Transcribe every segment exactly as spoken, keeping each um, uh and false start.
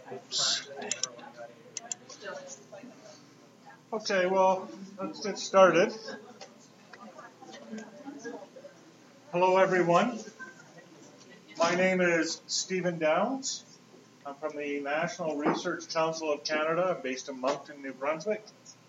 Oops. Okay, well, let's get started. Hello, everyone. My name is Stephen Downs. I'm from the National Research Council of Canada. I'm based in Moncton, New Brunswick.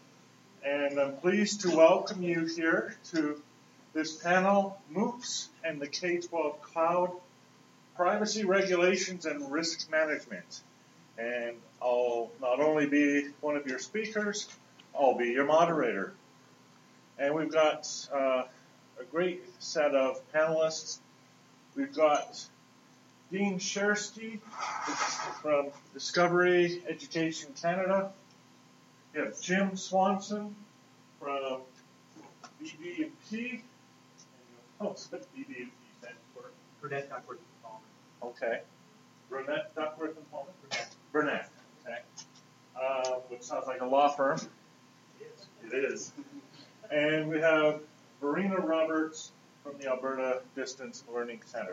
And I'm pleased to welcome you here to this panel, MOOCs and the K twelve Cloud, Privacy Regulations and Risk Management. And I'll not only be one of your speakers, I'll be your moderator. And we've got uh, a great set of panelists. We've got Dean Shersky from Discovery Education Canada. We have Jim Swanson from B D and P. Oh, it's what B D and P stands for? Burnett, Duckworth, and Palmer. Okay. Burnett, Duckworth, and Palmer? Burnett. Burnett, okay. Uh, which sounds like a law firm. It is. It is. And we have Verena Roberts from the Alberta Distance Learning Center.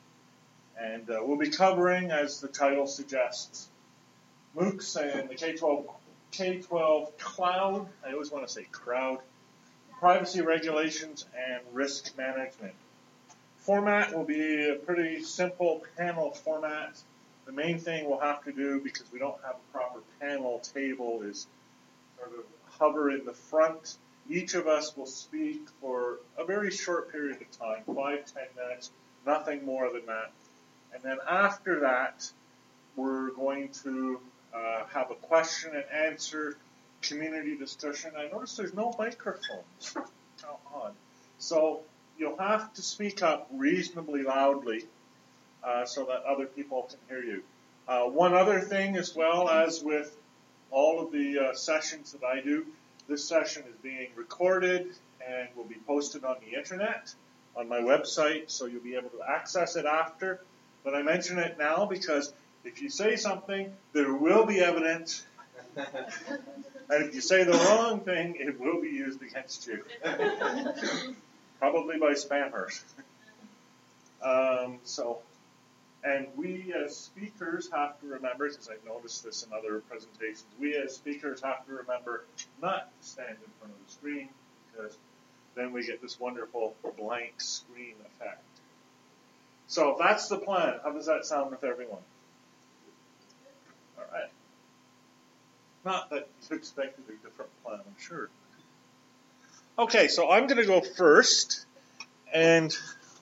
And uh, we'll be covering, as the title suggests, MOOCs and the K twelve, K twelve Cloud, I always want to say crowd, privacy regulations and risk management. Format will be a pretty simple panel format. The main thing we'll have to do, because we don't have a proper panel table, is sort of hover in the front. Each of us will speak for a very short period of time, five, ten minutes, nothing more than that. And then after that, we're going to uh, have a question and answer community discussion. I notice there's no microphones. How odd. So you'll have to speak up reasonably loudly uh, so that other people can hear you. Uh, one other thing as well, as with all of the uh, sessions that I do, this session is being recorded and will be posted on the internet on my website, so you'll be able to access it after. But I mention it now because if you say something, there will be evidence. And if you say the wrong thing, it will be used against you. Probably by spammers. um, so, and we as speakers have to remember, because I've noticed this in other presentations, we as speakers have to remember not to stand in front of the screen, because then we get this wonderful blank screen effect. So that's the plan. How does that sound with everyone? All right. Not that you expected a different plan, I'm sure. Okay, so I'm going to go first, and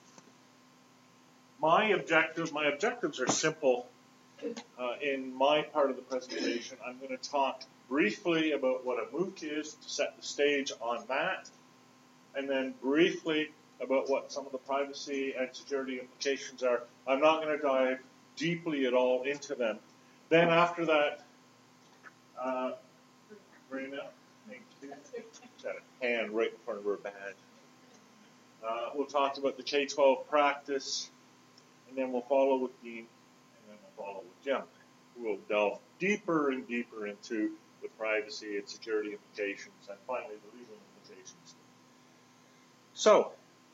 my objective, my objectives are simple. Uh, in my part of the presentation, I'm going to talk briefly about what a MOOC is to set the stage on that, and then briefly about what some of the privacy and security implications are. I'm not going to dive deeply at all into them. Then after that, uh, Verena, thank you. Got a hand right in front of her badge. Uh, we'll talk about the K twelve practice, and then we'll follow with Dean, and then we'll follow with Jim, who will delve deeper and deeper into the privacy and security implications, and finally the legal implications. So,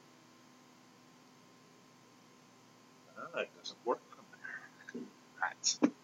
uh, it doesn't work from there. Right. Doesn't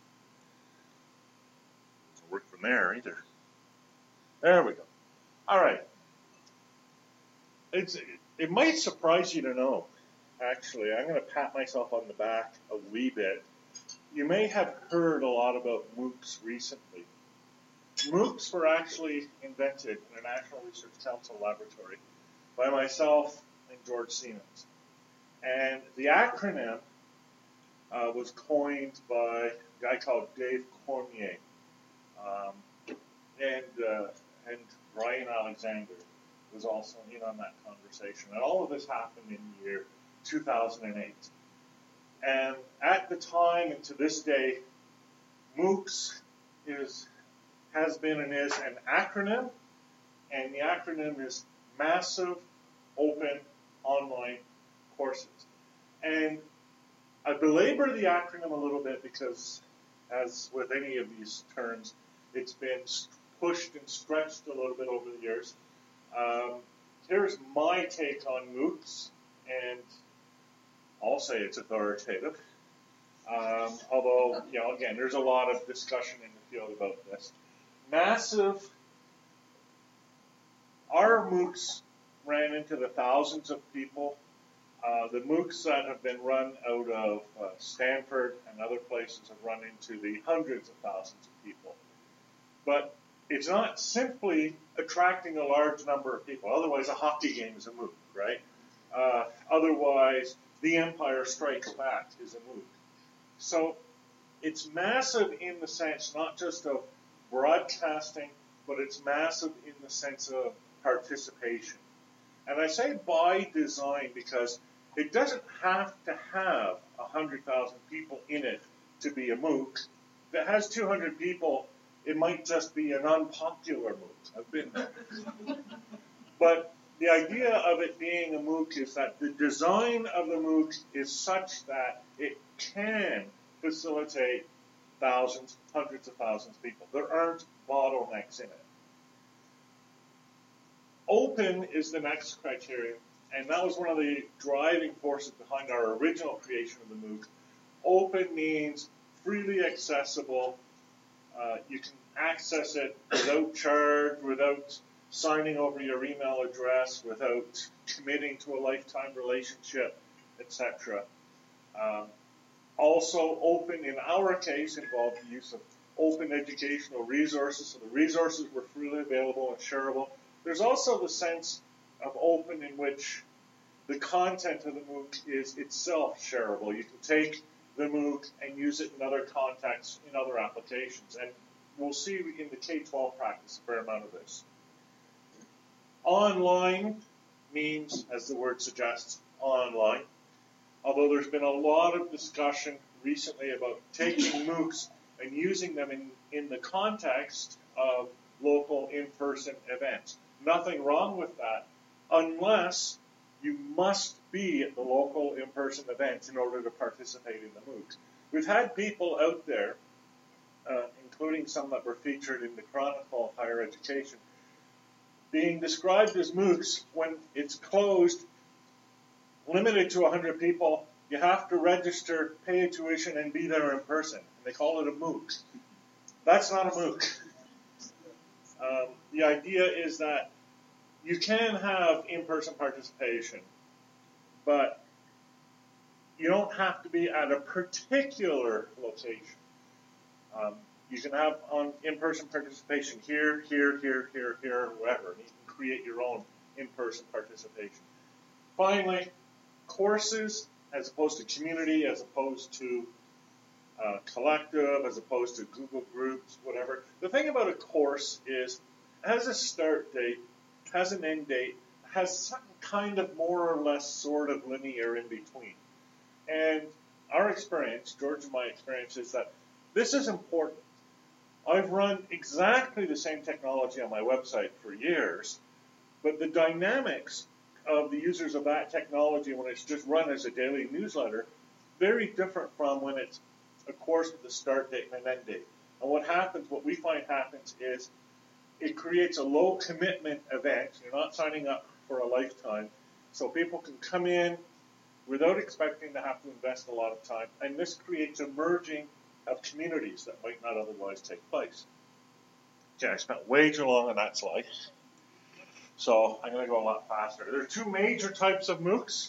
work from there either. There we go. All right. It's, it might surprise you to know, actually. I'm going to pat myself on the back a wee bit. You may have heard a lot about MOOCs recently. MOOCs were actually invented in a National Research Council laboratory by myself and George Siemens. And the acronym uh, was coined by a guy called Dave Cormier. Um, and... Uh, and Brian Alexander was also in on that conversation. And all of this happened in the year two thousand eight. And at the time and to this day, MOOCs is, has been and is an acronym, and the acronym is Massive Open Online Courses. And I belabor the acronym a little bit because, as with any of these terms, it's been pushed and stretched a little bit over the years. Um, here's my take on MOOCs, and I'll say it's authoritative. Um, although, you know, again, there's a lot of discussion in the field about this. Massive, our MOOCs ran into the thousands of people. Uh, the MOOCs that have been run out of uh, Stanford and other places have run into the hundreds of thousands of people. But it's not simply attracting a large number of people. Otherwise, a hockey game is a MOOC, right? Uh, otherwise, The Empire Strikes Back is a MOOC. So it's massive in the sense not just of broadcasting, but it's massive in the sense of participation. And I say by design because it doesn't have to have one hundred thousand people in it to be a MOOC. If it has two hundred people, it might just be an unpopular MOOC. I've been there. But the idea of it being a MOOC is that the design of the MOOC is such that it can facilitate thousands, hundreds of thousands of people. There aren't bottlenecks in it. Open is the next criterion, and that was one of the driving forces behind our original creation of the MOOC. Open means freely accessible. Uh, you can access it without charge, without signing over your email address, without committing to a lifetime relationship, et cetera. Um, also, open in our case involved the use of open educational resources, so the resources were freely available and shareable. There's also the sense of open in which the content of the MOOC is itself shareable. You can take the MOOC and use it in other contexts, in other applications. And we'll see in the K twelve practice a fair amount of this. Online means, as the word suggests, online. Although there's been a lot of discussion recently about taking MOOCs and using them in, in the context of local in-person events. Nothing wrong with that, unless you must be at the local in-person events in order to participate in the MOOC. We've had people out there, uh, including some that were featured in the Chronicle of Higher Education, being described as MOOCs when it's closed, limited to one hundred people. You have to register, pay a tuition, and be there in person. And they call it a MOOC. That's not a MOOC. Um, the idea is that you can have in-person participation, but you don't have to be at a particular location. Um, you can have on in-person participation here, here, here, here, here, wherever. And you can create your own in-person participation. Finally, courses as opposed to community, as opposed to uh, collective, as opposed to Google Groups, whatever. The thing about a course is it has a start date, has an end date, has some kind of more or less sort of linear in between. And our experience, George and my experience, is that this is important. I've run exactly the same technology on my website for years, but the dynamics of the users of that technology when it's just run as a daily newsletter, very different from when it's a course with a start date and an end date. And what happens, what we find happens is it creates a low commitment event. You're not signing up for a lifetime. So people can come in without expecting to have to invest a lot of time. And this creates a merging of communities that might not otherwise take place. Okay, I spent way too long on that slide. So I'm going to go a lot faster. There are two major types of MOOCs.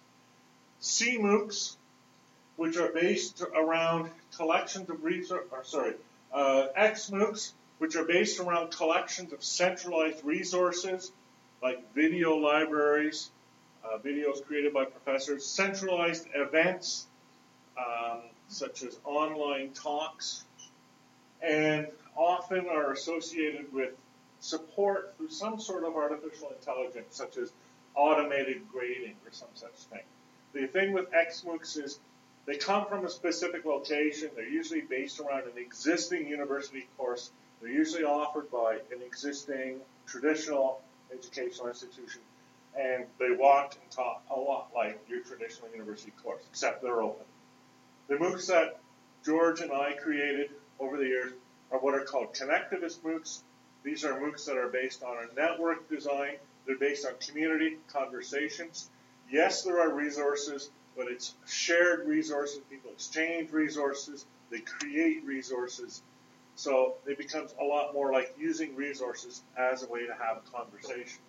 C MOOCs, which are based around collections of resources, or sorry, uh, X MOOCs, which are based around collections of centralized resources, like video libraries, uh, videos created by professors, centralized events, um, such as online talks, and often are associated with support through some sort of artificial intelligence, such as automated grading or some such thing. The thing with X MOOCs is they come from a specific location. They're usually based around an existing university course. They're usually offered by an existing traditional educational institution, and they walk and talk a lot like your traditional university course, except they're open. The MOOCs that George and I created over the years are what are called connectivist MOOCs. These are MOOCs that are based on a network design. They're based on community conversations. Yes, there are resources, but it's shared resources. People exchange resources. They create resources. So it becomes a lot more like using resources as a way to have a conversation.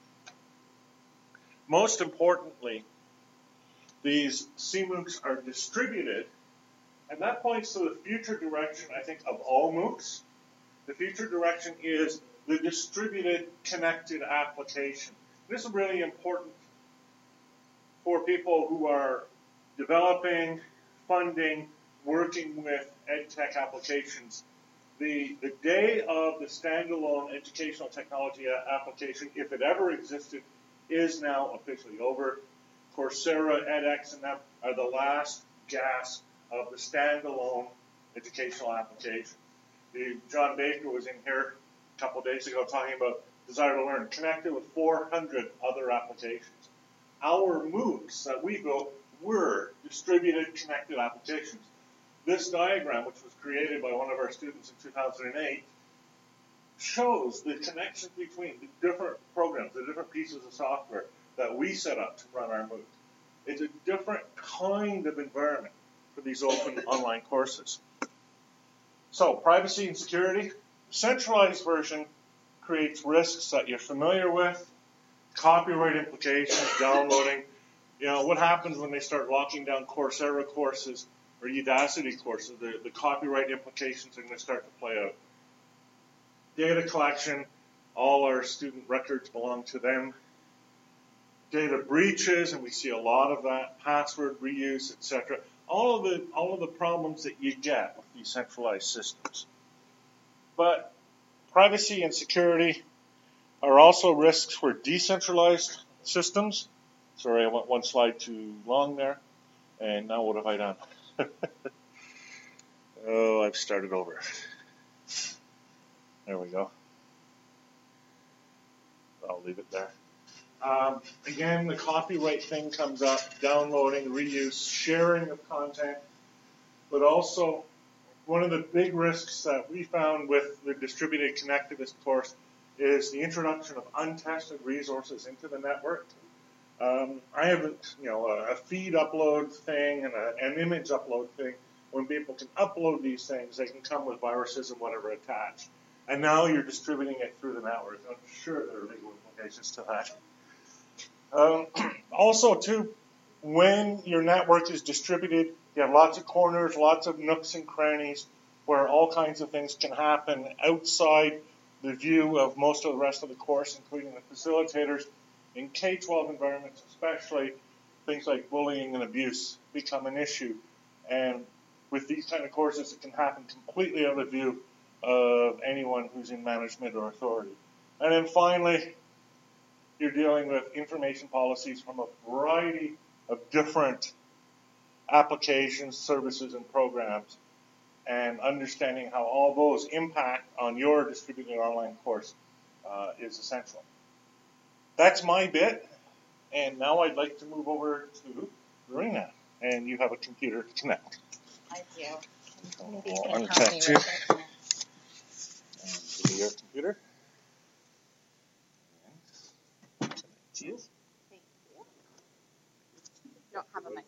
Most importantly, these C MOOCs are distributed, and that points to the future direction, I think, of all MOOCs. The future direction is the distributed connected application. This is really important for people who are developing, funding, working with EdTech applications. The, the day of the standalone educational technology application, if it ever existed, is now officially over. Coursera, edX, and them are the last gasp of the standalone educational application. The, John Baker was in here a couple of days ago talking about Desire to Learn, connected with four hundred other applications. Our MOOCs that we built were distributed connected applications. This diagram, which was created by one of our students in two thousand eight, shows the connection between the different programs, the different pieces of software that we set up to run our MOOC. It's a different kind of environment for these open online courses. So, privacy and security. The centralized version creates risks that you're familiar with, copyright implications, downloading. You know, what happens when they start locking down Coursera courses or Udacity courses? The, the copyright implications are going to start to play out. Data collection, all our student records belong to them. Data breaches, and we see a lot of that, password reuse, et cetera. All of the all of the problems that you get with these centralized systems. But privacy and security are also risks for decentralized systems. Sorry, I went one slide too long there. And now what have I done? Oh, I've started over. There we go. I'll leave it there. Um, again, the copyright thing comes up, downloading, reuse, sharing of content, but also one of the big risks that we found with the distributed connectivist course is the introduction of untested resources into the network. Um, I have, a, you know, a feed upload thing and a, an image upload thing. When people can upload these things, they can come with viruses and whatever attached. And now you're distributing it through the network. I'm sure there are legal implications to that. Um, also, too, when your network is distributed, you have lots of corners, lots of nooks and crannies where all kinds of things can happen outside the view of most of the rest of the course, including the facilitators. In K twelve environments especially, things like bullying and abuse become an issue. And with these kind of courses, it can happen completely out of view of anyone who's in management or authority. And then finally, you're dealing with information policies from a variety of different applications, services, and programs, and understanding how all those impact on your distributed online course uh, is essential. That's my bit, and now I'd like to move over to Verena, and you have a computer to connect. I do. Maybe you can help me with it. Your computer. Thank you. You don't have a mic.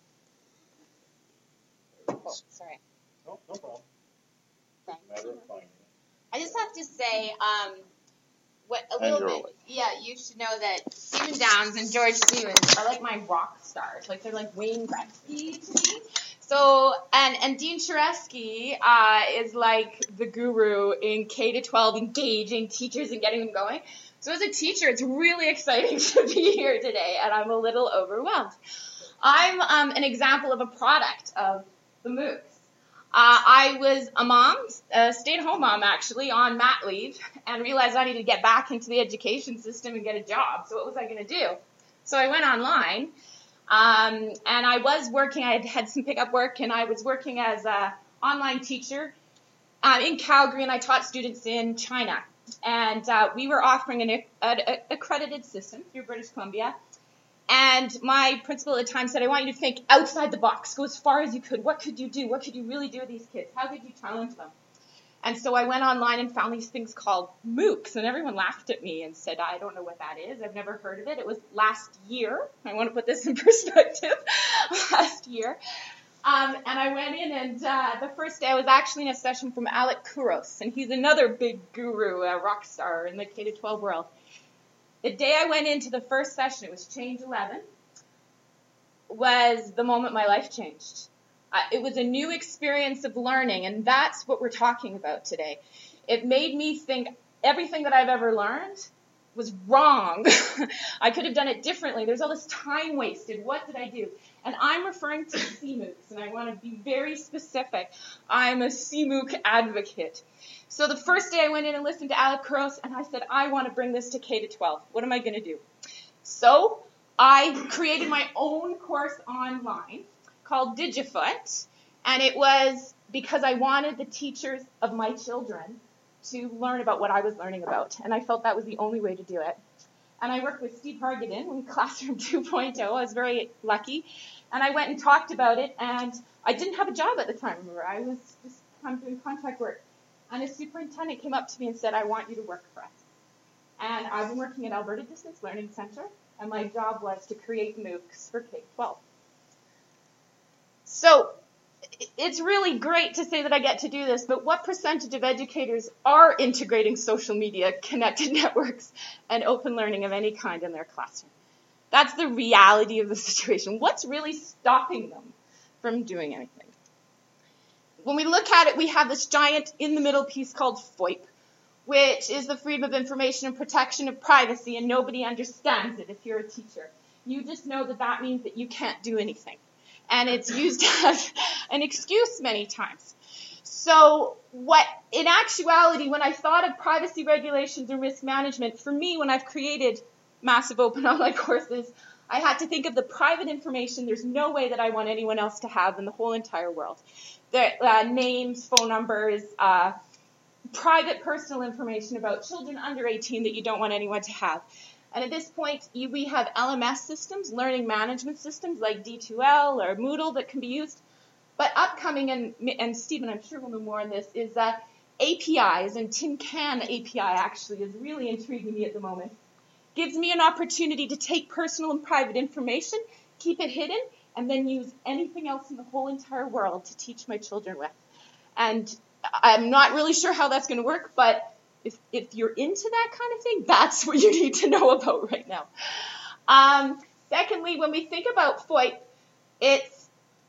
Oh, sorry. No, no problem. Thank Matter you. of finding. I just have to say, um, what a And little you're bit. Yeah, you should know that Stephen Downes and George Stevens are like my rock stars. Like they're like Wayne Gretzky to me. So, and, and Dean Sharesky uh, is like the guru in K to twelve, engaging teachers and getting them going. So as a teacher, it's really exciting to be here today, and I'm a little overwhelmed. I'm um, an example of a product of the MOOCs. Uh, I was a mom, a stay-at-home mom actually, on mat leave, and realized I needed to get back into the education system and get a job. So what was I going to do? So I went online. Um, and I was working, I had had some pickup work, and I was working as an online teacher uh, in Calgary, and I taught students in China. And uh, we were offering an a, a, accredited system through British Columbia. And my principal at the time said, I want you to think outside the box, go as far as you could. What could you do? What could you really do with these kids? How could you challenge them? And so I went online and found these things called MOOCs, and everyone laughed at me and said, I don't know what that is. I've never heard of it. It was last year. I want to put this in perspective. Last year. Um, and I went in, and uh, the first day I was actually in a session from Alec Kouros, and he's another big guru, a rock star in the K to twelve world. The day I went into the first session, it was Change eleven, was the moment my life changed. Uh, it was a new experience of learning, and that's what we're talking about today. It made me think everything that I've ever learned was wrong. I could have done it differently. There's all this time wasted. What did I do? And I'm referring to C MOOCs, and I want to be very specific. I'm a C MOOC advocate. So the first day I went in and listened to Alec Kouros, and I said, I want to bring this to K to twelve. What am I going to do? So I created my own course online called Digifoot, and it was because I wanted the teachers of my children to learn about what I was learning about, and I felt that was the only way to do it. And I worked with Steve Hargadon in Classroom two point oh. I was very lucky, and I went and talked about it, and I didn't have a job at the time, remember. I was just kind of doing contract work, and a superintendent came up to me and said, I want you to work for us. And I've been working at Alberta Distance Learning Centre, and my job was to create MOOCs for K twelve. So it's really great to say that I get to do this, but what percentage of educators are integrating social media, connected networks, and open learning of any kind in their classroom? That's the reality of the situation. What's really stopping them from doing anything? When we look at it, we have this giant in-the-middle piece called FOIP, which is the Freedom of Information and Protection of Privacy, and nobody understands it if you're a teacher. You just know that that means that you can't do anything. And it's used as an excuse many times. So what, in actuality, when I thought of privacy regulations and risk management, for me, when I've created massive open online courses, I had to think of the private information there's no way that I want anyone else to have in the whole entire world. The uh, names, phone numbers, uh, private personal information about children under eighteen that you don't want anyone to have. And at this point, you, we have L M S systems, learning management systems like D two L or Moodle that can be used. But upcoming, and, and Stephen, I'm sure will know more on this, is uh, A P Is, and Tin Can A P I actually is really intriguing me at the moment. Gives me an opportunity to take personal and private information, keep it hidden, and then use anything else in the whole entire world to teach my children with. And I'm not really sure how that's going to work, but If, if you're into that kind of thing, that's what you need to know about right now. Um, secondly, when we think about FOIP, it's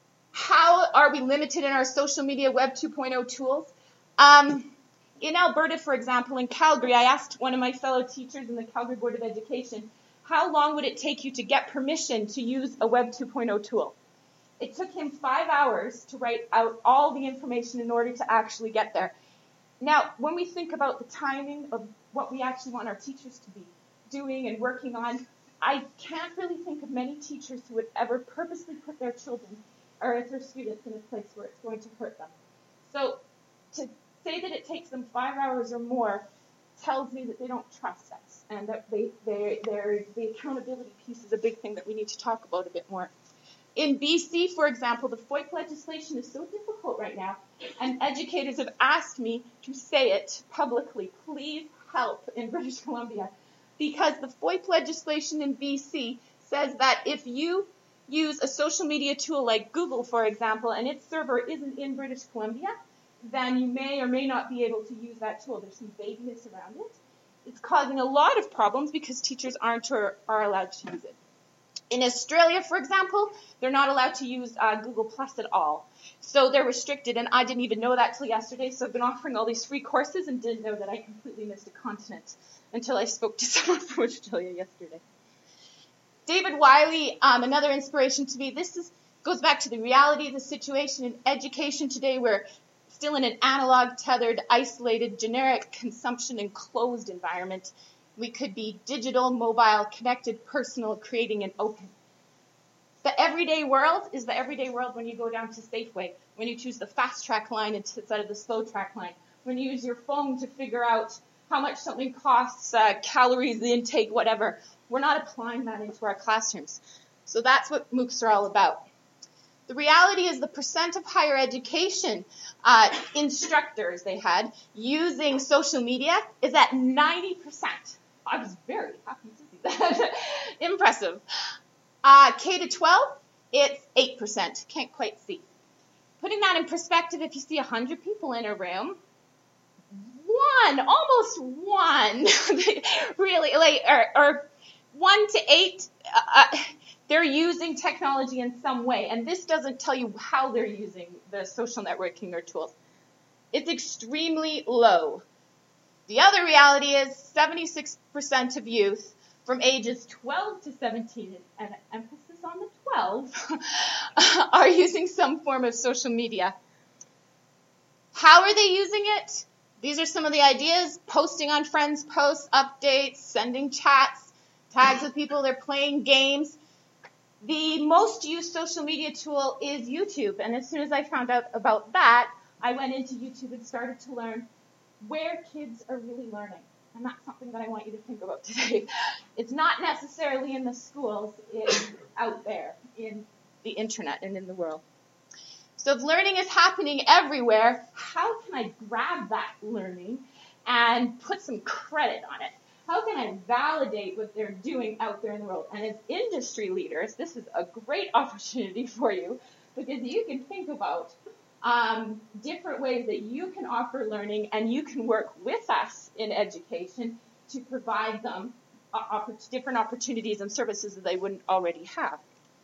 how are we limited in our social media Web two point oh tools? Um, in Alberta, for example, in Calgary, I asked one of my fellow teachers in the Calgary Board of Education, how long would it take you to get permission to use a Web two point oh tool? It took him five hours to write out all the information in order to actually get there. Now, when we think about the timing of what we actually want our teachers to be doing and working on, I can't really think of many teachers who would ever purposely put their children or their students in a place where it's going to hurt them. So to say that it takes them five hours or more tells me that they don't trust us, and that they, they, the accountability piece is a big thing that we need to talk about a bit more. In B C, for example, the FOIP legislation is so difficult right now, and educators have asked me to say it publicly. Please help in British Columbia, because the FOIP legislation in B C says that if you use a social media tool like Google, for example, and its server isn't in British Columbia, then you may or may not be able to use that tool. There's some vagueness around it. It's causing a lot of problems because teachers aren't or are allowed to use it. In Australia, for example, they're not allowed to use uh, Google Plus at all. So they're restricted, and I didn't even know that till yesterday, so I've been offering all these free courses and didn't know that I completely missed a continent until I spoke to someone from Australia yesterday. David Wiley, um, another inspiration to me. This is, goes back to the reality of the situation in education today. We're still in an analog, tethered, isolated, generic consumption and closed environment. We could be digital, mobile, connected, personal, creating, and open. The everyday world is the everyday world when you go down to Safeway, when you choose the fast track line instead of the slow track line, when you use your phone to figure out how much something costs, uh, calories, the intake, whatever. We're not applying that into our classrooms. So that's what MOOCs are all about. The reality is the percent of higher education uh, instructors they had using social media is at ninety percent. I was very happy to see that. Impressive. Uh, K to twelve, it's eight percent. Can't quite see. Putting that in perspective, if you see one hundred people in a room, one, almost one, really, like, or, or one to eight, uh, they're using technology in some way. And this doesn't tell you how they're using the social networking or tools. It's extremely low. The other reality is seventy-six percent of youth from ages twelve to seventeen, and emphasis on the twelve, are using some form of social media. How are they using it? These are some of the ideas: posting on friends' posts, updates, sending chats, tags with people, they're playing games. The most used social media tool is YouTube, and as soon as I found out about that, I went into YouTube and started to learn where kids are really learning. And that's something that I want you to think about today. It's not necessarily in the schools, it's out there in the internet and in the world. So if learning is happening everywhere, how can I grab that learning and put some credit on it? How can I validate what they're doing out there in the world? And as industry leaders, this is a great opportunity for you, because you can think about um, different ways that you can offer learning, and you can work with us in education to provide them uh, opp- different opportunities and services that they wouldn't already have.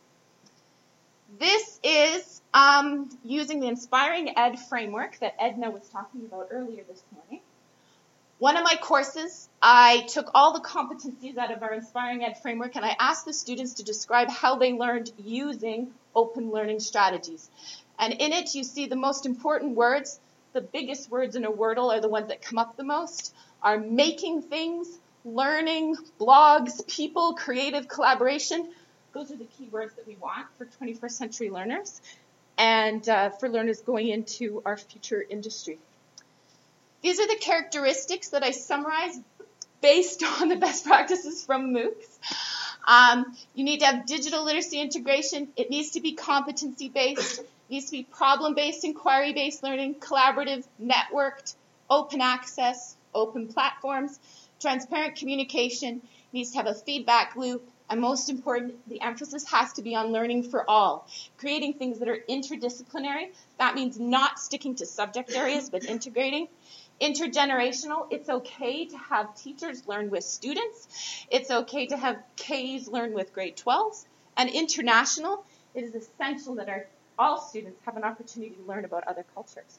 This is um, using the Inspiring Ed framework that Edna was talking about earlier this morning. One of my courses, I took all the competencies out of our Inspiring Ed framework, and I asked the students to describe how they learned using open learning strategies. And in it, you see the most important words, the biggest words in a Wordle are the ones that come up the most, are making things, learning, blogs, people, creative collaboration. Those are the key words that we want for twenty-first century learners and uh, for learners going into our future industry. These are the characteristics that I summarized based on the best practices from MOOCs. Um, you need to have digital literacy integration. It needs to be competency-based. It needs to be problem-based, inquiry-based learning, collaborative, networked, open access, open platforms, transparent communication. It needs to have a feedback loop. And most important, the emphasis has to be on learning for all, creating things that are interdisciplinary. That means not sticking to subject areas, but integrating. Intergenerational, it's okay to have teachers learn with students. It's okay to have Ks learn with grade twelves. And international, it is essential that our, all students have an opportunity to learn about other cultures.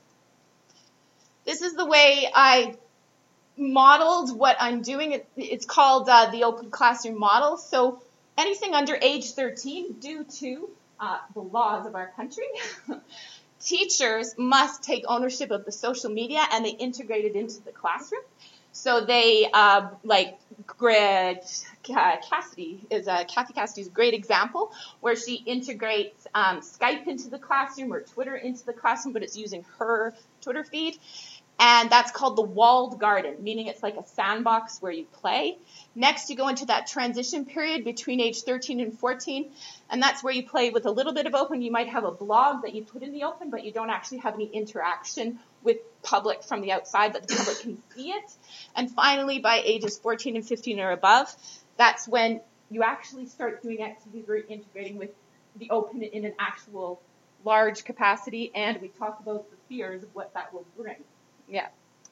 This is the way I modeled what I'm doing. It, it's called uh, the Open Classroom Model. So anything under age thirteen, due to uh, the laws of our country, teachers must take ownership of the social media, and they integrate it into the classroom. So they, uh, like, Greg, Cassidy is a, Kathy Cassidy is a great example where she integrates um, Skype into the classroom or Twitter into the classroom, but it's using her Twitter feed. And that's called the walled garden, meaning it's like a sandbox where you play. Next, you go into that transition period between age thirteen and fourteen, and that's where you play with a little bit of open. You might have a blog that you put in the open, but you don't actually have any interaction with public from the outside, but the public can see it. And finally, by ages fourteen and fifteen or above, that's when you actually start doing activities where you're integrating with the open in an actual large capacity, and we talk about the fears of what that will bring. Yeah.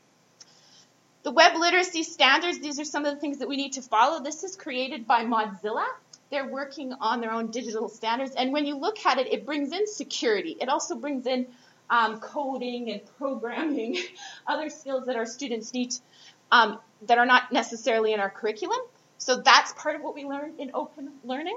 The web literacy standards, these are some of the things that we need to follow. This is created by Mozilla. They're working on their own digital standards. And when you look at it, it brings in security. It also brings in um, coding and programming, other skills that our students need um, that are not necessarily in our curriculum. So that's part of what we learn in open learning.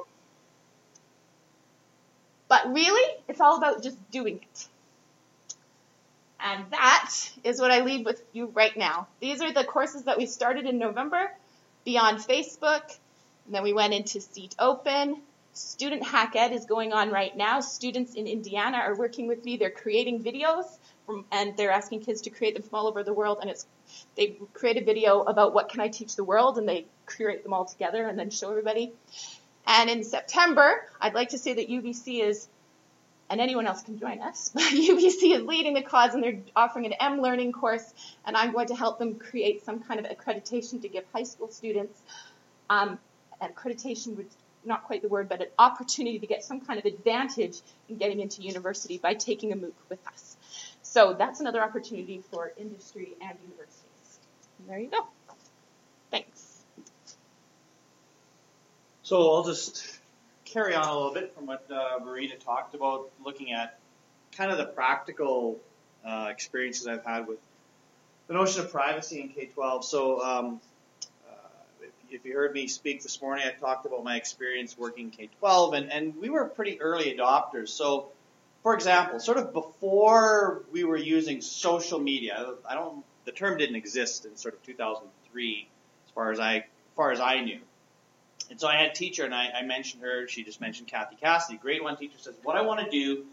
But really, it's all about just doing it. And that is what I leave with you right now. These are the courses that we started in November, Beyond Facebook, and then we went into Seat Open. Student Hack Ed is going on right now. Students in Indiana are working with me. They're creating videos, from, and they're asking kids to create them from all over the world. And it's they create a video about what can I teach the world, and they curate them all together and then show everybody. And in September, I'd like to say that U B C is and anyone else can join us. U B C is leading the cause, and they're offering an M Learning course, and I'm going to help them create some kind of accreditation to give high school students um, accreditation, which not quite the word, but an opportunity to get some kind of advantage in getting into university by taking a MOOC with us. So that's another opportunity for industry and universities. And there you go. Thanks. So I'll just carry on a little bit from what uh, Verena talked about, looking at kind of the practical uh, experiences I've had with the notion of privacy in K twelve. So um, uh, if, if you heard me speak this morning, I talked about my experience working K twelve, and, and we were pretty early adopters. So, for example, sort of before we were using social media, I don't, the term didn't exist in sort of two thousand three, as far as I, as far as I knew. And so I had a teacher, and I, I mentioned her. She just mentioned Kathy Cassidy. Grade one teacher says, what I want to do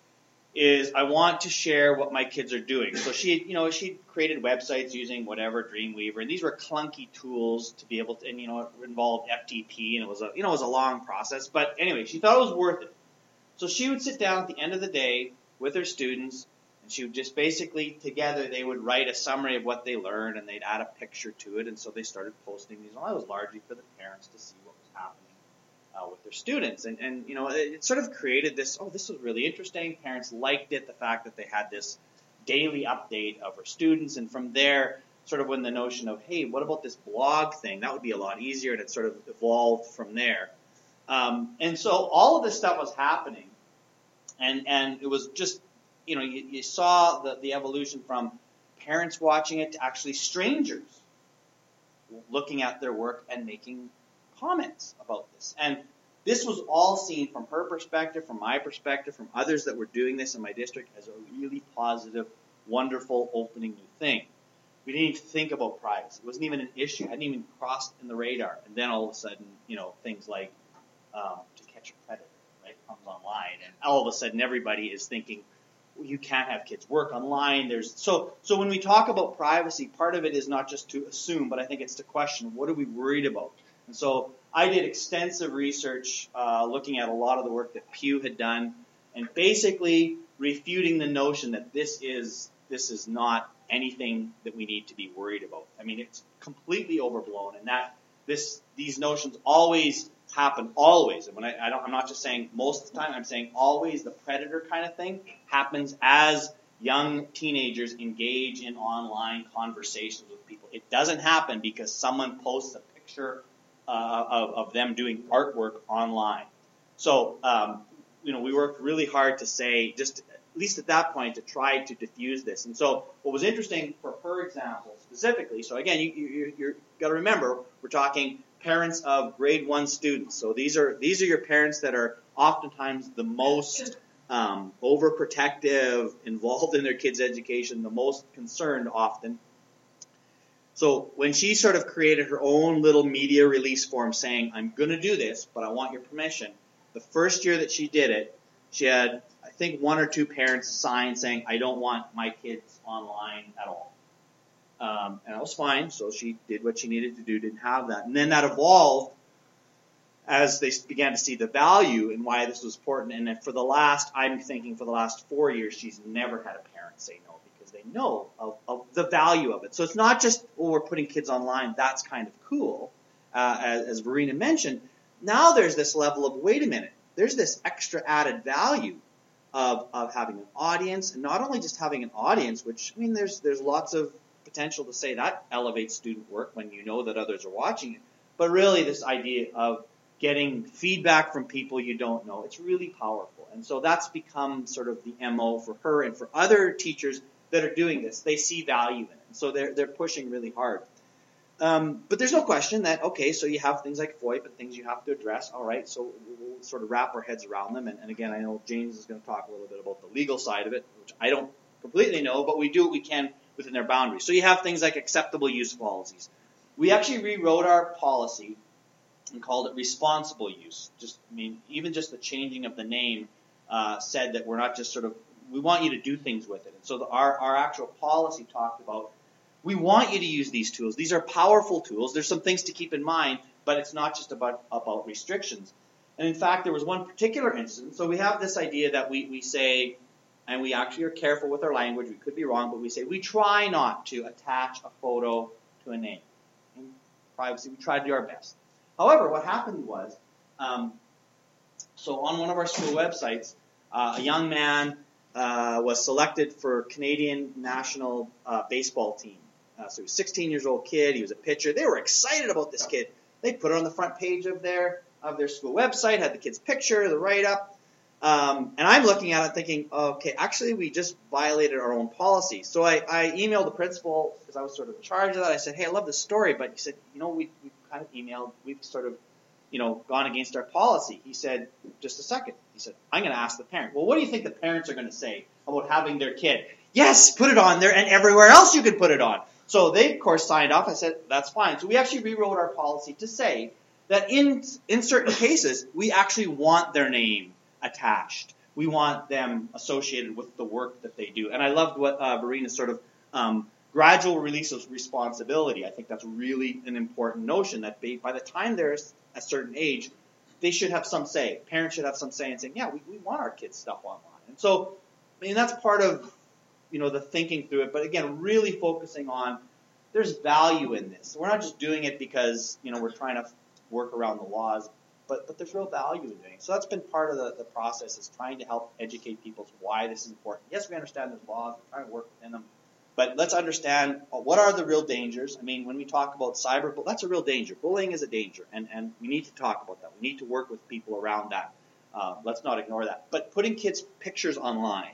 is I want to share what my kids are doing. So she, you know, she created websites using whatever, Dreamweaver, and these were clunky tools to be able to, and you know, it involved F T P, and it was a, you know, it was a long process. But anyway, she thought it was worth it. So she would sit down at the end of the day with her students, and she would just basically, together, they would write a summary of what they learned, and they'd add a picture to it. And so they started posting these. Well, that was largely for the parents to see what was happening uh, with their students. And, and, you know, it, it sort of created this, oh, this was really interesting. Parents liked it, the fact that they had this daily update of her students. And from there, sort of when the notion of, hey, what about this blog thing? That would be a lot easier. And it sort of evolved from there. Um, and so all of this stuff was happening. And, and it was just, you know, you, you saw the, the evolution from parents watching it to actually strangers looking at their work and making comments about this. And this was all seen from her perspective, from my perspective, from others that were doing this in my district as a really positive, wonderful, opening new thing. We didn't even think about privacy. It wasn't even an issue. It hadn't even crossed in the radar. And then all of a sudden, you know, things like um, To Catch a Predator, right, comes online. And all of a sudden everybody is thinking, you can't have kids work online. There's so so when we talk about privacy, part of it is not just to assume, but I think it's to question, what are we worried about? And so I did extensive research uh, looking at a lot of the work that Pew had done, and basically refuting the notion that this is this is not anything that we need to be worried about. I mean, it's completely overblown, and that this these notions always happen always. And when I, I don't, I'm not just saying most of the time, I'm saying always. The predator kind of thing happens as young teenagers engage in online conversations with people. It doesn't happen because someone posts a picture uh, of, of them doing artwork online. So, um, you know, we worked really hard to say, just at least at that point, to try to diffuse this. And so what was interesting for her example specifically, so again, you, you, you've got to remember, we're talking parents of grade one students. So these are these are your parents that are oftentimes the most um, overprotective, involved in their kids' education, the most concerned often. So when she sort of created her own little media release form saying, I'm going to do this, but I want your permission, the first year that she did it, she had, I think, one or two parents sign saying, I don't want my kids online at all. Um, and that was fine, so she did what she needed to do, didn't have that. And then that evolved as they began to see the value and why this was important. And then for the last, I'm thinking for the last four years, she's never had a parent say no because they know of, of the value of it. So it's not just, oh, we're putting kids online, that's kind of cool. Uh, as, as Verena mentioned, now there's this level of, wait a minute, there's this extra added value of, of having an audience, and not only just having an audience, which, I mean, there's there's lots of potential to say that elevates student work when you know that others are watching it. But really this idea of getting feedback from people you don't know, it's really powerful. And so that's become sort of the M O for her and for other teachers that are doing this. They see value in it. And so they're, they're pushing really hard. Um, but there's no question that, okay, so you have things like FOIP and things you have to address. All right, so we'll sort of wrap our heads around them. And, and again, I know James is going to talk a little bit about the legal side of it, which I don't completely know, but we do what we can within their boundaries. So you have things like acceptable use policies. We actually rewrote our policy and called it responsible use. Just, I mean, even just the changing of the name uh, said that we're not just sort of, we want you to do things with it. And so the, our, our actual policy talked about, we want you to use these tools. These are powerful tools. There's some things to keep in mind, but it's not just about, about restrictions. And in fact, there was one particular instance. So we have this idea that we, we say, and we actually are careful with our language. We could be wrong, but we say we try not to attach a photo to a name. In privacy, we try to do our best. However, what happened was, um, so on one of our school websites, uh, a young man uh, was selected for Canadian national uh, baseball team. Uh, so he was a sixteen years old kid. He was a pitcher. They were excited about this kid. They put it on the front page of their of their school website, had the kid's picture, the write-up. Um, and I'm looking at it thinking, okay, actually we just violated our own policy. So I, I emailed the principal, because I was sort of in charge of that. I said, hey, I love this story, but he said, you know, we, we've kind of emailed, we've sort of, you know, gone against our policy. He said, just a second. He said, I'm going to ask the parent. Well, what do you think the parents are going to say about having their kid? Yes, put it on there, and everywhere else you could put it on. So they, of course, signed off. I said, that's fine. So we actually rewrote our policy to say that in in certain cases, we actually want their name attached. We want them associated with the work that they do. And I loved what uh, Vereena's sort of um, gradual release of responsibility. I think that's really an important notion, that they, by the time they're a certain age, they should have some say. Parents should have some say in saying, yeah, we, we want our kids' stuff online. And so, I mean, that's part of, you know, the thinking through it. But again, really focusing on there's value in this. We're not just doing it because, you know, we're trying to work around the laws, but, but there's real value in doing it. So that's been part of the, the process, is trying to help educate people as to why this is important. Yes, we understand there's laws, we're trying to work within them, but let's understand what are the real dangers. I mean, when we talk about cyber, that's a real danger. Bullying is a danger, and, and we need to talk about that. We need to work with people around that. Uh, let's not ignore that. But putting kids' pictures online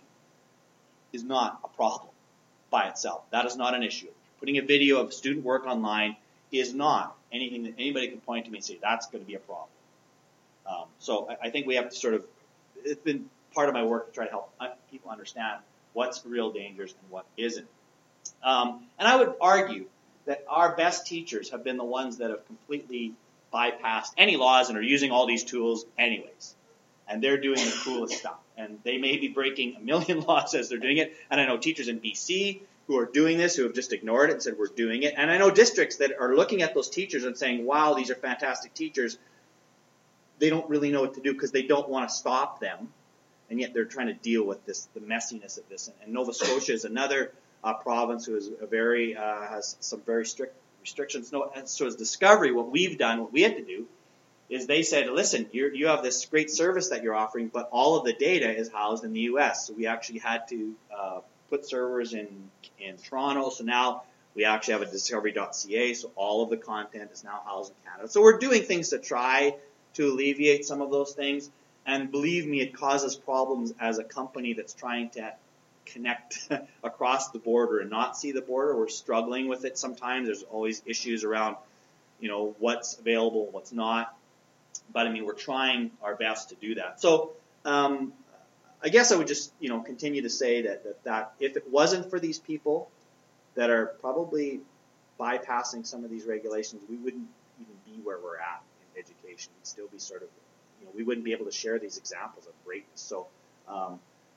is not a problem by itself. That is not an issue. Putting a video of student work online is not anything that anybody can point to me and say, that's going to be a problem. Um, so I, I think we have to sort of, it's been part of my work to try to help people understand what's real dangers and what isn't. Um, and I would argue that our best teachers have been the ones that have completely bypassed any laws and are using all these tools anyways. And they're doing the coolest stuff. And they may be breaking a million laws as they're doing it. And I know teachers in B C who are doing this, who have just ignored it and said, we're doing it. And I know districts that are looking at those teachers and saying, wow, these are fantastic teachers. They don't really know what to do because they don't want to stop them. And yet they're trying to deal with this, the messiness of this. And, and Nova Scotia is another uh, province who is a very, uh, has some very strict restrictions. No, and so is Discovery. What we've done, what we had to do, is they said, listen, you're, you have this great service that you're offering, but all of the data is housed in the U S. So we actually had to uh, put servers in in Toronto. So now we actually have a discovery dot c a, so all of the content is now housed in Canada. So we're doing things to try to alleviate some of those things. And believe me, it causes problems as a company that's trying to connect across the border and not see the border. We're struggling with it sometimes. There's always issues around, you know, what's available, what's not. But, I mean, we're trying our best to do that. So um, I guess I would just, you know, continue to say that, that, that if it wasn't for these people that are probably bypassing some of these regulations, we wouldn't even be where we're at in education. We'd still be sort of, you know, we wouldn't be able to share these examples of greatness. So um,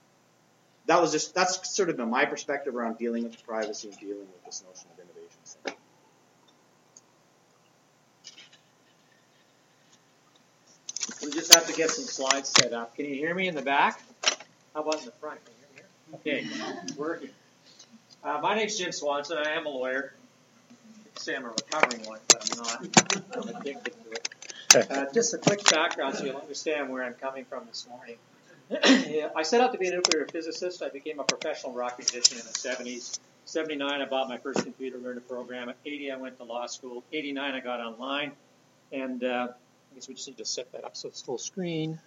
that was just, that's sort of been my perspective around dealing with privacy and dealing with this notion of innovation. So. We just have to get some slides set up. Can you hear me in the back? How about in the front? Can you hear me here? Okay, working. Uh, my name's Jim Swanson. I am a lawyer. I say I'm a recovering one, but I'm not. I'm addicted to it. Uh, just a quick background so you'll understand where I'm coming from this morning. Yeah, I set out to be a nuclear physicist. I became a professional rock musician in the seventies. seventy-nine, I bought my first computer, learned to program. At eighty, I went to law school. eighty-nine, I got online. And uh, I guess we just need to set that up so it's full screen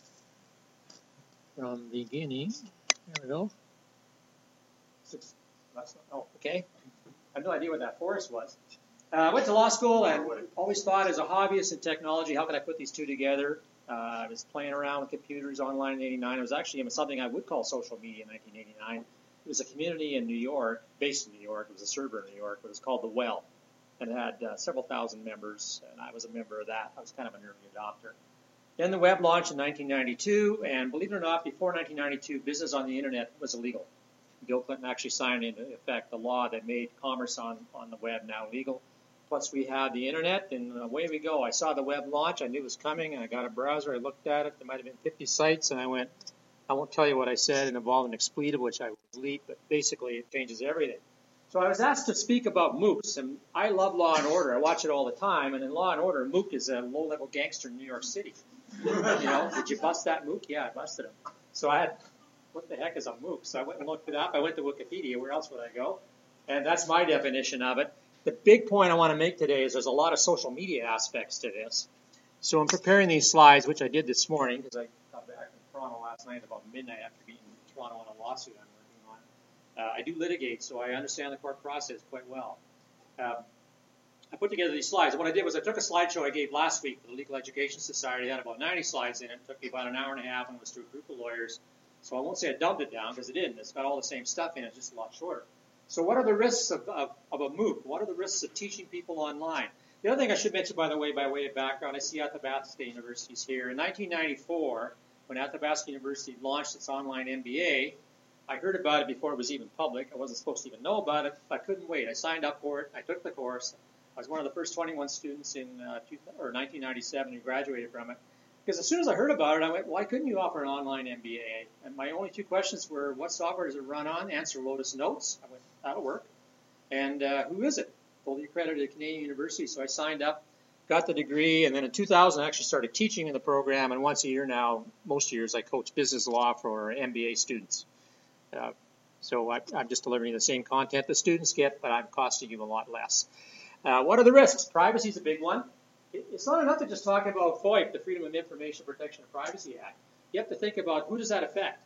from the beginning. There we go. Six, that's not, oh, okay. I have no idea what that forest was. Uh, I went to law school and always thought as a hobbyist in technology, how could I put these two together? Uh, I was playing around with computers online in eighty-nine. It was actually something I would call social media in nineteen eighty-nine. It was a community in New York, based in New York. It was a server in New York. It was called The Well. And it had uh, several thousand members, and I was a member of that. I was kind of an early adopter. Then the web launched in nineteen ninety-two, and believe it or not, before nineteen ninety-two, business on the Internet was illegal. Bill Clinton actually signed into effect the law that made commerce on, on the web now legal. Plus, we had the internet, and away we go. I saw the web launch. I knew it was coming, and I got a browser. I looked at it. There might have been fifty sites, and I went, I won't tell you what I said. It involved an expletive, which I will delete, but basically it changes everything. So I was asked to speak about mooks, and I love Law and Order. I watch it all the time, and in Law and Order, mook is a low-level gangster in New York City. You know, did you bust that mook? Yeah, I busted him. So I had, what the heck is a mook? So I went and looked it up. I went to Wikipedia. Where else would I go? And that's my definition of it. The big point I want to make today is there's a lot of social media aspects to this. So in preparing these slides, which I did this morning, because I got back from Toronto last night about midnight after being in Toronto on a lawsuit I'm working on, uh, I do litigate, so I understand the court process quite well. Um, I put together these slides. What I did was I took a slideshow I gave last week for the Legal Education Society. It had about ninety slides in it. It took me about an hour and a half, and it was to a group of lawyers. So I won't say I dumbed it down, because it didn't. It's got all the same stuff in it, just a lot shorter. So what are the risks of, of, of a MOOC? What are the risks of teaching people online? The other thing I should mention, by the way, by way of background, I see Athabasca University is here. In nineteen ninety-four, when Athabasca University launched its online M B A, I heard about it before it was even public. I wasn't supposed to even know about it. I couldn't wait. I signed up for it. I took the course. I was one of the first twenty-one students in uh, two, or nineteen ninety-seven who graduated from it. Because as soon as I heard about it, I went, why couldn't you offer an online M B A? And my only two questions were, what software does it run on? Answer Lotus Notes. I went, that'll work. And uh, who is it? Fully accredited Canadian University. So I signed up, got the degree, and then in two thousand I actually started teaching in the program. And once a year now, most years, I coach business law for M B A students. Uh, so I, I'm just delivering the same content the students get, but I'm costing you a lot less. Uh, what are the risks? Privacy is a big one. It's not enough to just talk about FOIP, the Freedom of Information Protection and Privacy Act. You have to think about who does that affect.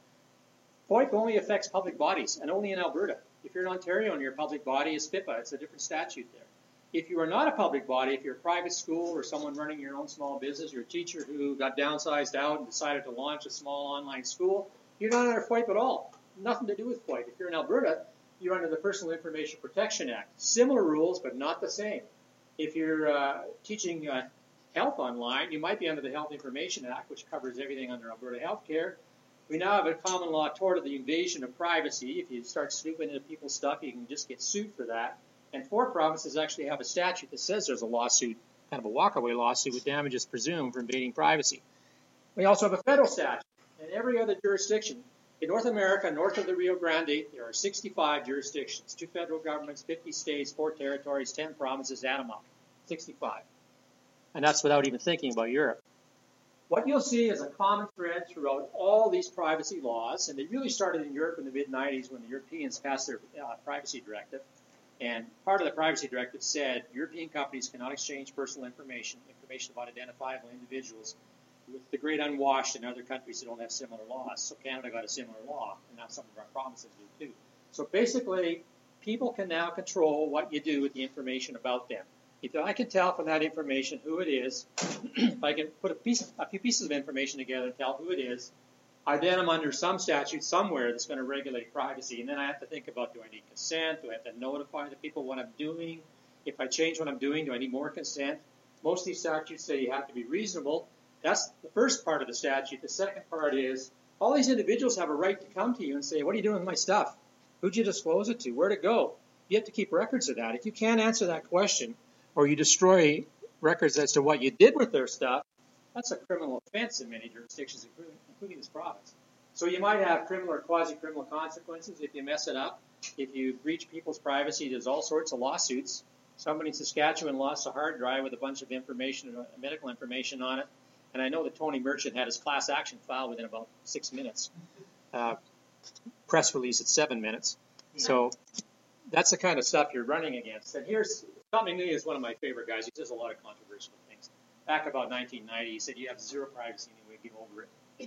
FOIP only affects public bodies, and only in Alberta. If you're in Ontario and your public body is FIPA, it's a different statute there. If you are not a public body, if you're a private school or someone running your own small business, you're a teacher who got downsized out and decided to launch a small online school, you're not under FOIP at all. Nothing to do with FOIP. If you're in Alberta, you're under the Personal Information Protection Act. Similar rules, but not the same. If you're uh, teaching uh, health online, you might be under the Health Information Act, which covers everything under Alberta Healthcare. We now have a common law tort of the invasion of privacy. If you start snooping into people's stuff, you can just get sued for that. And four provinces actually have a statute that says there's a lawsuit, kind of a walkaway lawsuit with damages presumed for invading privacy. We also have a federal statute. In every other jurisdiction, in North America, north of the Rio Grande, there are sixty-five jurisdictions, two federal governments, fifty states, four territories, ten provinces, add them up, sixty-five. And that's without even thinking about Europe. What you'll see is a common thread throughout all these privacy laws, and they really started in Europe in the mid nineties when the Europeans passed their uh, privacy directive. And part of the privacy directive said European companies cannot exchange personal information, information about identifiable individuals, with the great unwashed in other countries that don't have similar laws. So Canada got a similar law, and now some of our provinces do too. So basically, people can now control what you do with the information about them. If I can tell from that information who it is, if I can put a, piece, a few pieces of information together and tell who it is, I then am under some statute somewhere that's going to regulate privacy. And then I have to think about, do I need consent? Do I have to notify the people what I'm doing? If I change what I'm doing, do I need more consent? Most of these statutes say you have to be reasonable. That's the first part of the statute. The second part is all these individuals have a right to come to you and say, what are you doing with my stuff? Who'd you disclose it to? Where'd it go? You have to keep records of that. If you can't answer that question, or you destroy records as to what you did with their stuff, that's a criminal offense in many jurisdictions, including, including this province. So you might have criminal or quasi-criminal consequences if you mess it up. If you breach people's privacy, there's all sorts of lawsuits. Somebody in Saskatchewan lost a hard drive with a bunch of information, medical information on it. And I know that Tony Merchant had his class action filed within about six minutes. Uh, press release at seven minutes. So that's the kind of stuff you're running against. And here's, Tom McNeely is one of my favorite guys. He says a lot of controversial things. Back about nineteen ninety, he said, you have zero privacy anyway, get over it.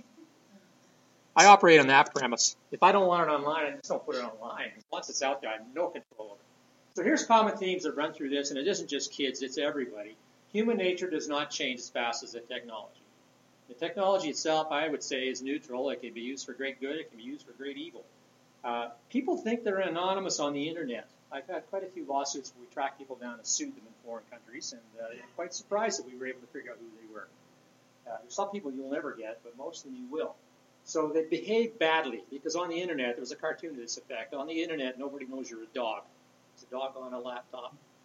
I operate on that premise. If I don't want it online, I just don't put it online. Once it's out there, I have no control over it. So here's common themes that run through this, and it isn't just kids, it's everybody. Human nature does not change as fast as the technology. The technology itself, I would say, is neutral. It can be used for great good. It can be used for great evil. Uh, people think they're anonymous on the Internet. I've had quite a few lawsuits where we track people down and sued them in foreign countries, and uh, I'm quite surprised that we were able to figure out who they were. Uh, there's some people you'll never get, but most of them you will. So they behave badly, because on the Internet, there was a cartoon to this effect. On the Internet, nobody knows you're a dog. It's a dog on a laptop.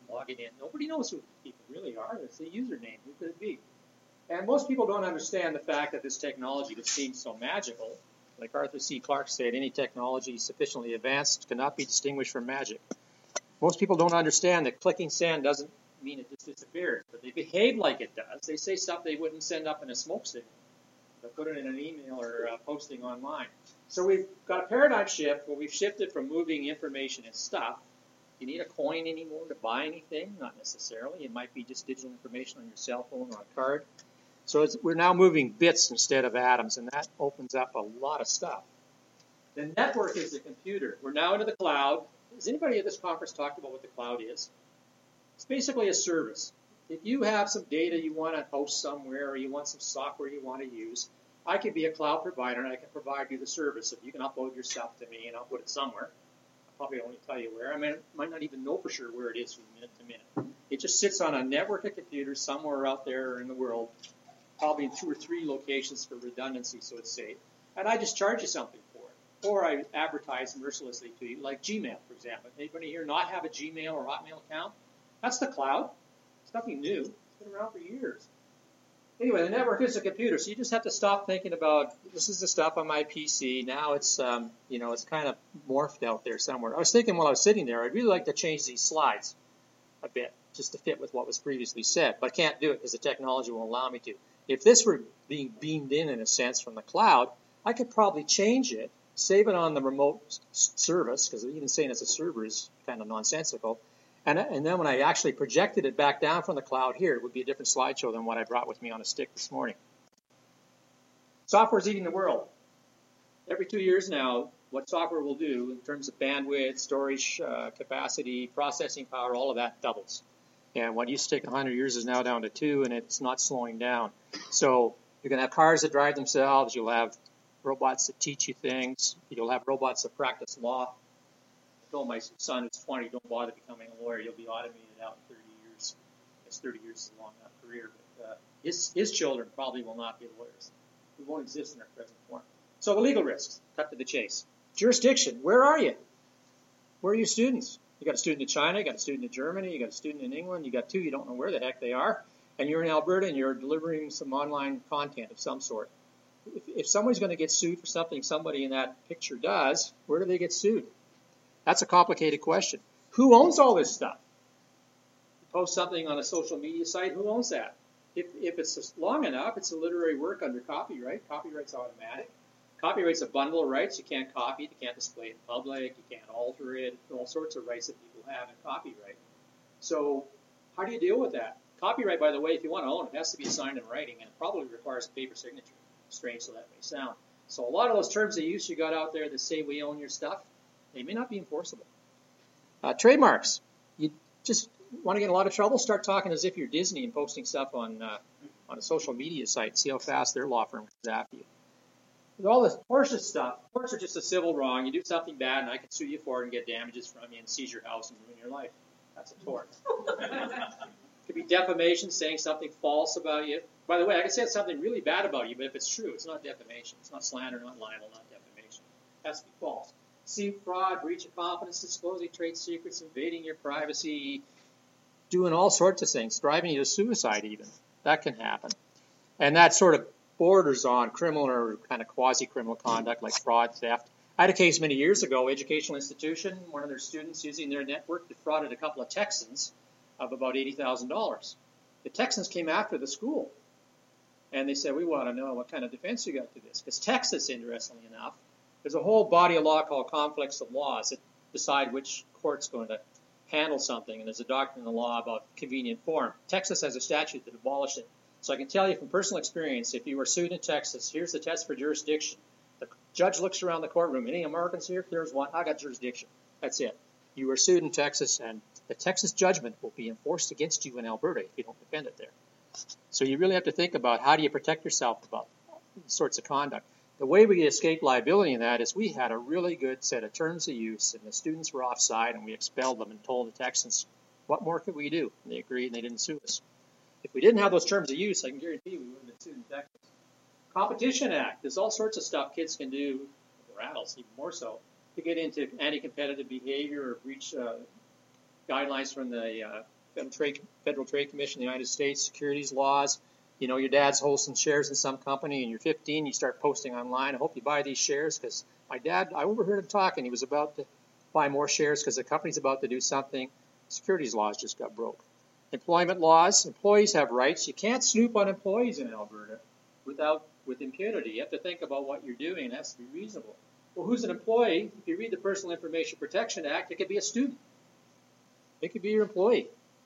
logging in. Nobody knows who people really are. It's the username. Who could it be? And most people don't understand the fact that this technology that seems so magical, like Arthur C. Clarke said, any technology sufficiently advanced cannot be distinguished from magic. Most people don't understand that clicking send doesn't mean it just disappears, but they behave like it does. They say stuff they wouldn't send up in a smoke signal. They put it in an email or uh, posting online. So we've got a paradigm shift where we've shifted from moving information and stuff. Do you need a coin anymore to buy anything? Not necessarily. It might be just digital information on your cell phone or a card. So it's, we're now moving bits instead of atoms, and that opens up a lot of stuff. The network is the computer. We're now into the cloud. Has anybody at this conference talked about what the cloud is? It's basically a service. If you have some data you want to host somewhere or you want some software you want to use, I could be a cloud provider and I can provide you the service. If you can upload your stuff to me and I'll put it somewhere. I'll probably only tell you where. I mean, I might not even know for sure where it is from minute to minute. It just sits on a network of computers somewhere out there in the world, probably in two or three locations for redundancy, so it's safe. And I just charge you something for it. Or I advertise mercilessly to you, like Gmail, for example. Anybody here not have a Gmail or Hotmail account? That's the cloud. It's nothing new. It's been around for years. Anyway, the network is a computer, so you just have to stop thinking about, this is the stuff on my P C. Now it's, um, you know, it's kind of morphed out there somewhere. I was thinking while I was sitting there, I'd really like to change these slides a bit, just to fit with what was previously said, but I can't do it because the technology won't allow me to. If this were being beamed in, in a sense, from the cloud, I could probably change it, save it on the remote s- service, because even saying it's a server is kind of nonsensical, and, and then when I actually projected it back down from the cloud here, it would be a different slideshow than what I brought with me on a stick this morning. Software's eating the world. Every two years now, what software will do in terms of bandwidth, storage uh, capacity, processing power, all of that doubles. And what used to take one hundred years is now down to two, and it's not slowing down. So you're going to have cars that drive themselves. You'll have robots that teach you things. You'll have robots that practice law. I told my son who's twenty, don't bother becoming a lawyer. You'll be automated out in thirty years. I guess thirty years is a long enough career. But uh, his, his children probably will not be lawyers. We won't exist in our present form. So the legal risks, cut to the chase. Jurisdiction, where are you? Where are your students? You got a student in China, you got a student in Germany, you got a student in England, you got two, you don't know where the heck they are, and you're in Alberta and you're delivering some online content of some sort. If, if somebody's going to get sued for something somebody in that picture does, where do they get sued? That's a complicated question. Who owns all this stuff? You post something on a social media site, who owns that? If, if it's long enough, it's a literary work under copyright. Copyright's automatic. Copyright's a bundle of rights. You can't copy it. You can't display it in public. You can't alter it. All sorts of rights that people have in copyright. So how do you deal with that? Copyright, by the way, if you want to own it, has to be signed in writing, and it probably requires a paper signature. Strange so that may sound. So a lot of those terms of use you got out there that say we own your stuff, they may not be enforceable. Uh, trademarks. You just want to get in a lot of trouble? Start talking as if you're Disney and posting stuff on uh, on a social media site. See how fast their law firm comes after you. With all this tortious stuff, torts are just a civil wrong. You do something bad, and I can sue you for it and get damages from you and seize your house and ruin your life. That's a tort. It could be defamation, saying something false about you. By the way, I can say something really bad about you, but if it's true, it's not defamation. It's not slander, not libel, not defamation. It has to be false. See, fraud, breach of confidence, disclosing trade secrets, invading your privacy, doing all sorts of things, driving you to suicide even. That can happen. And that sort of borders on criminal or kind of quasi-criminal conduct like fraud, theft. I had a case many years ago, educational institution, one of their students using their network defrauded a couple of Texans of about eighty thousand dollars. The Texans came after the school, and they said, we want to know what kind of defense you got to this. Because Texas, interestingly enough, there's a whole body of law called conflicts of laws that decide which court's going to handle something, and there's a doctrine in the law about convenient form. Texas has a statute that abolished it. So I can tell you from personal experience, if you were sued in Texas, here's the test for jurisdiction. The judge looks around the courtroom. Any Americans here? There's one. I got jurisdiction. That's it. You were sued in Texas, and the Texas judgment will be enforced against you in Alberta if you don't defend it there. So you really have to think about how do you protect yourself about these sorts of conduct. The way we escape liability in that is we had a really good set of terms of use, and the students were offside, and we expelled them and told the Texans, what more could we do? And they agreed, and they didn't sue us. If we didn't have those terms of use, I can guarantee we wouldn't have been sued in Texas. Competition Act. There's all sorts of stuff kids can do, rattles even more so, to get into anti-competitive behavior or breach uh, guidelines from the uh, Federal Trade, Federal Trade Commission of the United States, securities laws. You know, your dad's holding some shares in some company and you're fifteen, you start posting online. I hope you buy these shares because my dad, I overheard him talking. He was about to buy more shares because the company's about to do something. Securities laws just got broke. Employment laws, employees have rights. You can't snoop on employees in Alberta without with impunity. You have to think about what you're doing. It has to be reasonable. Well, who's an employee? If you read the Personal Information Protection Act, it could be a student. It could be your employee.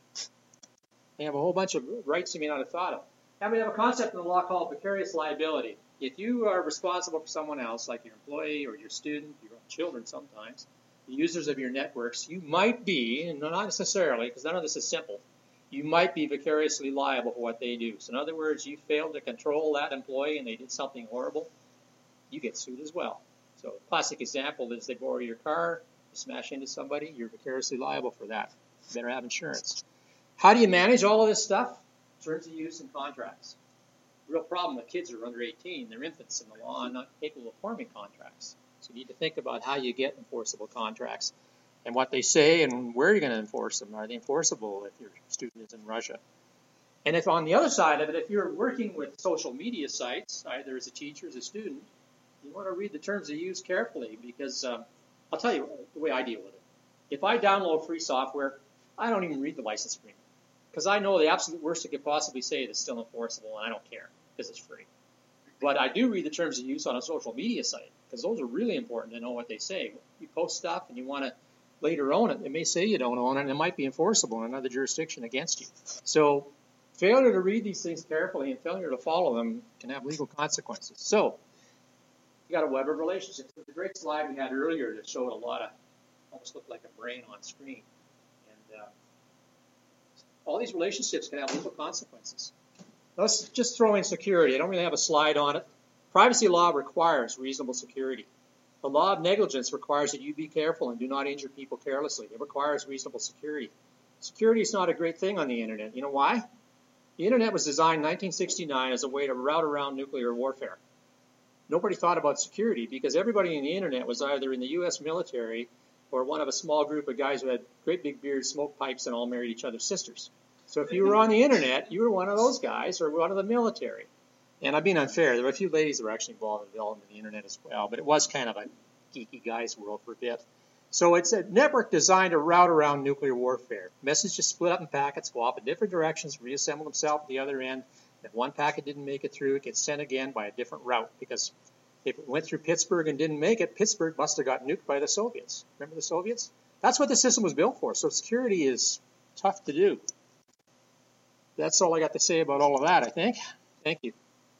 They have a whole bunch of rights you may not have thought of. And we have a concept in the law called vicarious liability. If you are responsible for someone else, like your employee or your student, your own children sometimes, the users of your networks, you might be, and not necessarily, because none of this is simple, you might be vicariously liable for what they do. So in other words, you failed to control that employee and they did something horrible, you get sued as well. So a classic example is they borrow your car, you smash into somebody, you're vicariously liable for that. You better have insurance. How do you manage all of this stuff? Terms of use and contracts. The real problem with kids who are under eighteen, they're infants in the law and not capable of forming contracts. So you need to think about how you get enforceable contracts and what they say and where you're going to enforce them. Are they enforceable if your student is in Russia? And if on the other side of it, if you're working with social media sites, either as a teacher or as a student, you want to read the terms of use carefully because um, I'll tell you the way I deal with it. If I download free software, I don't even read the license agreement. Because I know the absolute worst it could possibly say is still enforceable, and I don't care because it's free. But I do read the terms of use on a social media site because those are really important to know what they say. You post stuff and you want to later own it. It may say you don't own it, and it might be enforceable in another jurisdiction against you. So failure to read these things carefully and failure to follow them can have legal consequences. So you got a web of relationships. There's a great slide we had earlier that showed a lot of, almost looked like a brain on screen. And uh, all these relationships can have legal consequences. Let's just throw in security. I don't really have a slide on it. Privacy law requires reasonable security. The law of negligence requires that you be careful and do not injure people carelessly. It requires reasonable security. Security is not a great thing on the internet. You know why? The internet was designed in nineteen sixty-nine as a way to route around nuclear warfare. Nobody thought about security because everybody in the internet was either in the U S military or one of a small group of guys who had great big beards, smoked pipes, and all married each other's sisters. So if you were on the internet, you were one of those guys or one of the military. And I'm being unfair. There were a few ladies that were actually involved in the development of the internet as well, but it was kind of a geeky guy's world for a bit. So it's a network designed to route around nuclear warfare. Messages split up in packets, go off in different directions, reassemble themselves at the other end. If one packet didn't make it through, it gets sent again by a different route because if it went through Pittsburgh and didn't make it, Pittsburgh must have got nuked by the Soviets. Remember the Soviets? That's what the system was built for. So security is tough to do. That's all I got to say about all of that, I think. Thank you.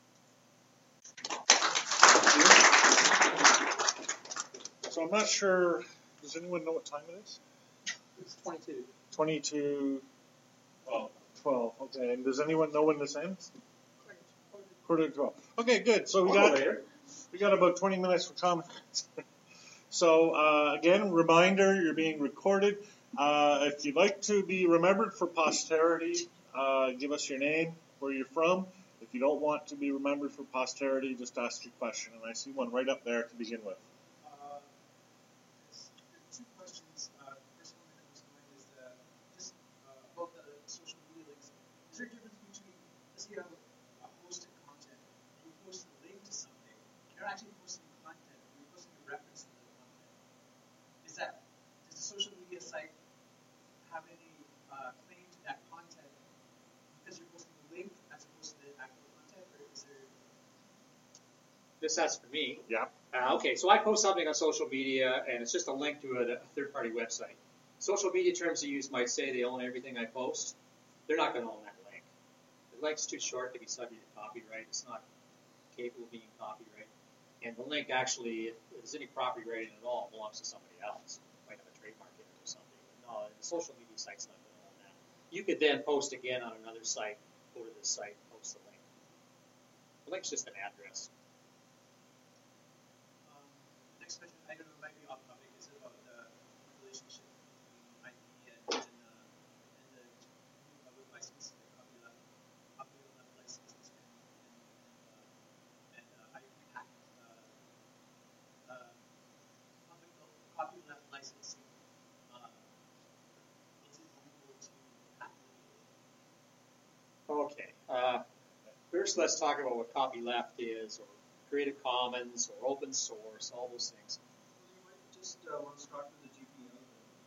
So I'm not sure, does anyone know what time it is? It's twenty-two. twenty-two, oh, twelve, okay. And does anyone know when this ends? Quarter to twelve. Okay, good. So we got, we got about twenty minutes for comments. So uh, again, reminder, you're being recorded. Uh, if you'd like to be remembered for posterity, uh, give us your name, where you're from. If you don't want to be remembered for posterity, just ask your question. And I see one right up there to begin with. Uh, two questions. Uh, first one that comes to mind is uh, just uh, about the social media links. Is there a difference between, let's say you have a, a hosted content, you post a link to something, you're not actually posting content, you're posting a reference to the content. Is that, does the social media site have any uh, claim to that content because you're posting a link as opposed to the actual content, or is there? This that's for me. Yeah. Uh, okay, so I post something on social media, and it's just a link to a, a third-party website. Social media terms of use might say they own everything I post. They're not going to own that link. The link's too short to be subject to copyright. It's not capable of being copyright. And the link actually, if there's any copyright at all, belongs to somebody else. It might have a trademark in it or something. But no, the social media site's not going to own that. You could then post again on another site, go to this site, post the link. The link's just an address. Um, next question, I don't know, it might be off topic, is about the relationship between I P and, and, uh, and the uh, with license, the copyleft, copyleft licenses, and, and, uh, and uh, how you can hack uh, uh, copyleft licensing. Uh, is it illegal to hack first let's talk about what copyleft is, or Creative Commons, or open source, all those things. Well, you might just uh, want to start with the G P L.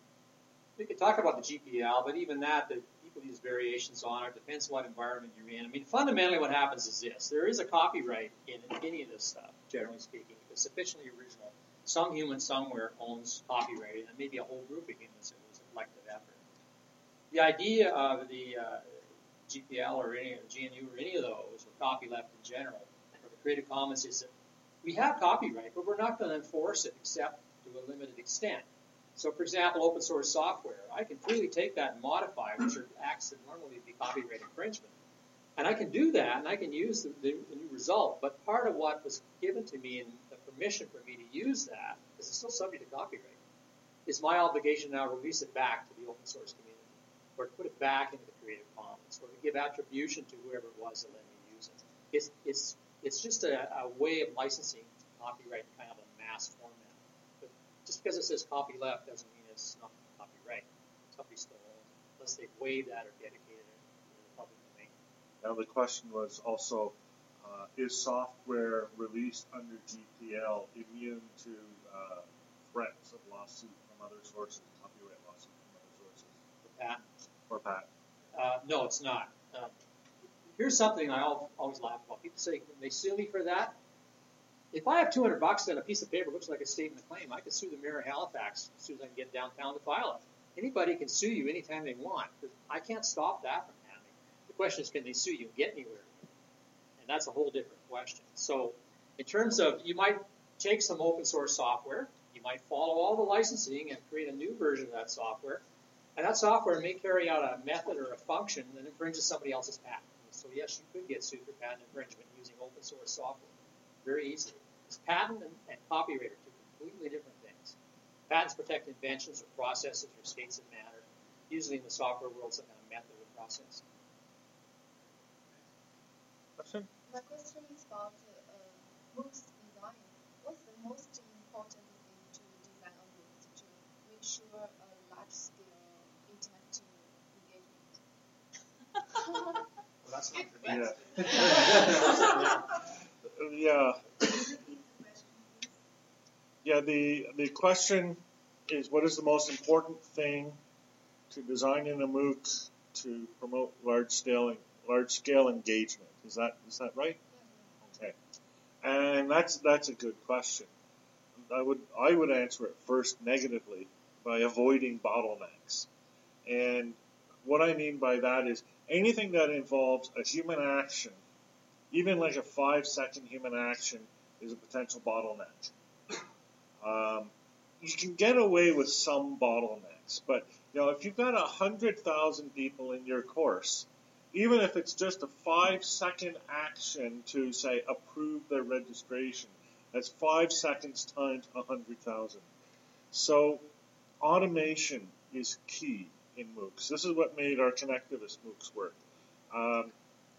We could talk about the G P L, but even that, the people use variations on it. Depends what environment you're in. I mean, fundamentally what happens is this. There is a copyright in any of this stuff, generally speaking. If it's sufficiently original, some human somewhere owns copyright, and maybe a whole group of humans. It was a collective effort. The idea of the uh, G P L or any G N U or any of those, or copyleft in general, or the Creative Commons, is that we have copyright, but we're not going to enforce it except to a limited extent. So, for example, open source software, I can freely take that and modify, which are acts that normally would be copyright infringement. And I can do that, and I can use the, the, the new result. But part of what was given to me and the permission for me to use that, because it's still subject to copyright, is my obligation now to release it back to the open source community, or to put it back into the Creative Commons, or to give attribution to whoever it was that let me use it. It's it's it's just a, a way of licensing copyright in kind of a mass format. But just because it says copyleft doesn't mean it's not copyright. Somebody still owns it, unless they waive that or dedicate it in the public domain. Now the question was also, uh, is software released under G P L immune to uh, threats of lawsuit from other sources, copyright lawsuit from other sources? For patent. Or patent? Uh, no, it's not. Uh, here's something I always laugh about. People say, can they sue me for that? If I have two hundred bucks and a piece of paper looks like a statement of claim, I can sue the mayor of Halifax as soon as I can get downtown to file it. Anybody can sue you anytime they want. I can't stop that from happening. The question is, can they sue you and get anywhere? And that's a whole different question. So in terms of, you might take some open source software, you might follow all the licensing and create a new version of that software, and that software may carry out a method or a function that infringes somebody else's patent. So yes, you could get sued for patent infringement using open source software very easily. Because patent and, and copyright are two completely different things. Patents protect inventions or processes or states that matter. Usually in the software world, some kind of method or process. Question? My question is about uh, MOOCs design. What's the most important thing to design a MOOC to make sure a large-scale interactive engagement? Well, that's not for me. Yeah. yeah. Yeah, the the question is, what is the most important thing to design in a MOOC to promote large scale large scale engagement? Is that is that right? Okay, and that's that's a good question. I would I would answer it first negatively by avoiding bottlenecks, and what I mean by that is anything that involves a human action, even like a five second human action, is a potential bottleneck. Um, you can get away with some bottlenecks, but you know if you've got a hundred thousand people in your course, even if it's just a five second action to say approve their registration, that's five seconds times a hundred thousand. So automation is key in MOOCs. This is what made our Connectivist MOOCs work. Um,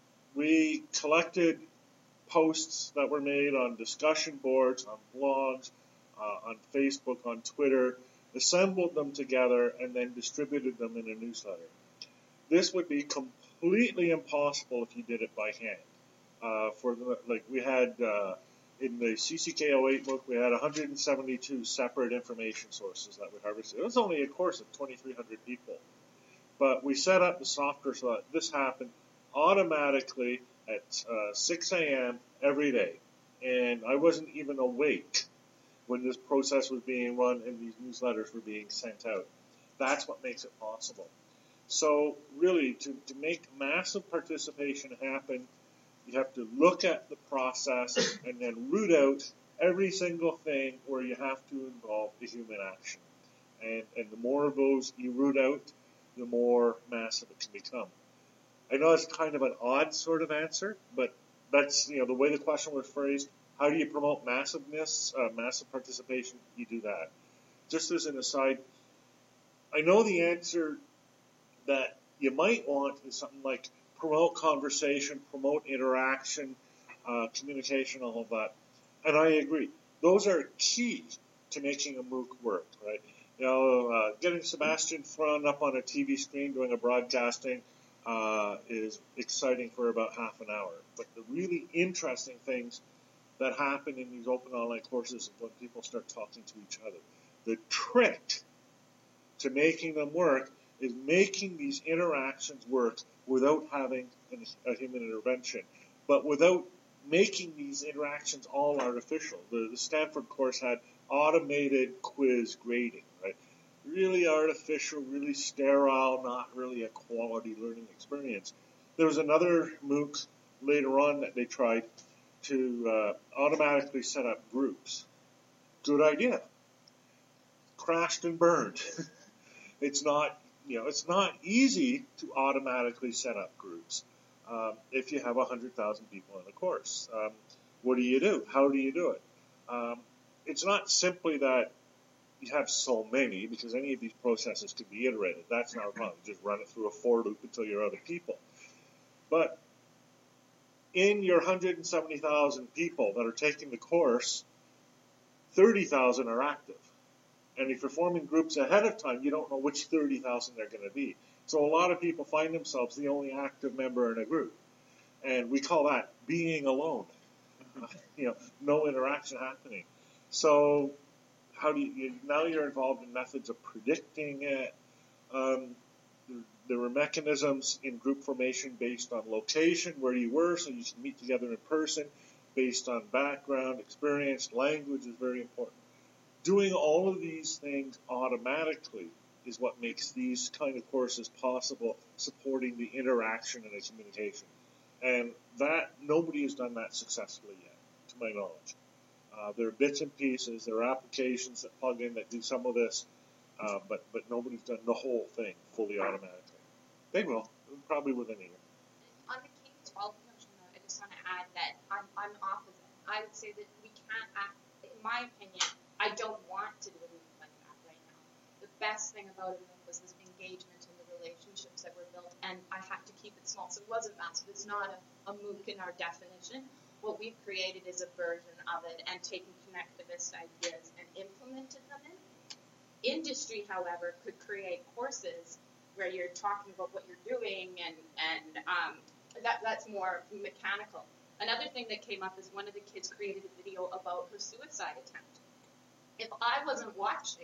we collected posts that were made on discussion boards, on blogs, Uh, on Facebook, on Twitter, assembled them together, and then distributed them in a newsletter. This would be completely impossible if you did it by hand. Uh, for the, like we had uh, in the C C K oh eight book, we had one hundred seventy-two separate information sources that we harvested. It was only a course of twenty-three hundred people, but we set up the software so that this happened automatically at uh, six a.m. every day, and I wasn't even awake when this process was being run and these newsletters were being sent out. That's what makes it possible. So really, to, to make massive participation happen, you have to look at the process and then root out every single thing where you have to involve the human action. And, and the more of those you root out, the more massive it can become. I know it's kind of an odd sort of answer, but that's, you know, the way the question was phrased. How do you promote massiveness, uh, massive participation? You do that. Just as an aside, I know the answer that you might want is something like promote conversation, promote interaction, uh, communication, all of that. And I agree. Those are key to making a MOOC work, right? You know, uh, getting Sebastian Thrun up on a T V screen doing a broadcasting, uh, is exciting for about half an hour. But the really interesting things that happen in these open online courses is when people start talking to each other. The trick to making them work is making these interactions work without having an, a human intervention, but without making these interactions all artificial. The, the Stanford course had automated quiz grading, right? Really artificial, really sterile, not really a quality learning experience. There was another MOOC later on that they tried to uh, automatically set up groups. Good idea. Crashed and burned. It's not, you know, it's not easy to automatically set up groups um, if you have one hundred thousand people in a course. Um, what do you do? How do you do it? Um, it's not simply that you have so many, because any of these processes could be iterated. That's not a problem. You just run it through a for loop until you're out of people. But in your one hundred seventy thousand people that are taking the course, thirty thousand are active. And if you're forming groups ahead of time, you don't know which thirty thousand they're going to be. So a lot of people find themselves the only active member in a group. And we call that being alone. You know, no interaction happening. So how do you, you now you're involved in methods of predicting it. Um, there, there were mechanisms in group formation based on location, where you were, so you should meet together in person, based on background, experience, language is very important. Doing all of these things automatically is what makes these kind of courses possible, supporting the interaction and the communication. And that, nobody has done that successfully yet, to my knowledge. Uh, there are bits and pieces, there are applications that plug in that do some of this, uh, but, but nobody's done the whole thing fully automatically. They will, probably within a year. On the K twelve notion, though, I just want to add that I'm, I'm opposite. I would say that we can't act, in my opinion, I don't want to do a MOOC like that right now. The best thing about a MOOC was this engagement and the relationships that were built, and I had to keep it small, so it wasn't massive. It's not a, a MOOC in our definition. What we've created is a version of it and taken connectivist ideas and implemented them in. Industry, however, could create courses where you're talking about what you're doing, and, and um, that, that's more mechanical. Another thing that came up is one of the kids created a video about her suicide attempt. If I wasn't watching,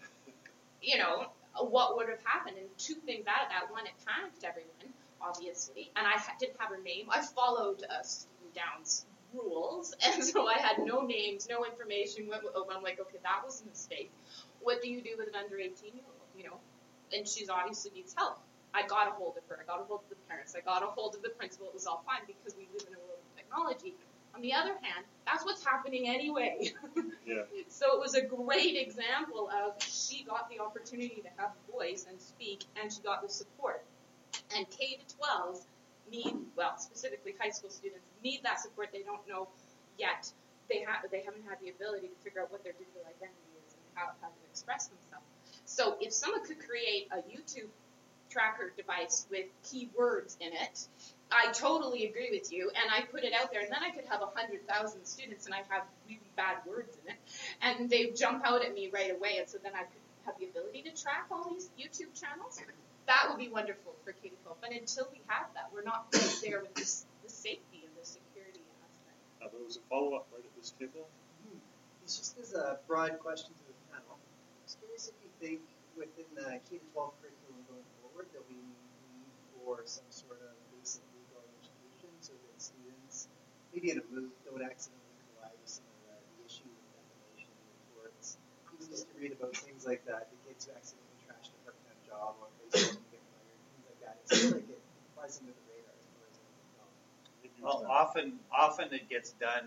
you know, what would have happened? And two things out of that. One, it panicked everyone, obviously, and I ha- didn't have her name. I followed uh, Stephen Downs' rules, and so I had no names, no information. I'm like, okay, that was a mistake. What do you do with an under eighteen-year-old, you know? And she's obviously needs help. I got a hold of her. I got a hold of the parents. I got a hold of the principal. It was all fine because we live in a world of technology. On the other hand, that's what's happening anyway. Yeah. So it was a great example of she got the opportunity to have a voice and speak, and she got the support. And K to twelves need, well, specifically high school students, need that support. They don't know yet. They, ha- they haven't had the ability to figure out what their digital identity is and how, how to express themselves. So if someone could create a YouTube tracker device with keywords in it, I totally agree with you, and I put it out there, and then I could have one hundred thousand students, and I have really bad words in it, and they jump out at me right away, and so then I could have the ability to track all these YouTube channels. That would be wonderful for K twelve, but until we have that, we're not quite there with this, the safety and the security aspect. Uh, there was a follow-up right at this table. Hmm. It's just as a broad question to the panel. I was curious if you think within the K to twelve curriculum going forward that we need for some sort of basic legal education so that students, maybe in a MOOC, don't accidentally collide with some of the, the issues of defamation and reports. Even just to read about things like that, the kids who accidentally trashed a part-time job on Facebook and get fired, things like that. It seems like it flies under the radar as far as anything else. Well, often, often it gets done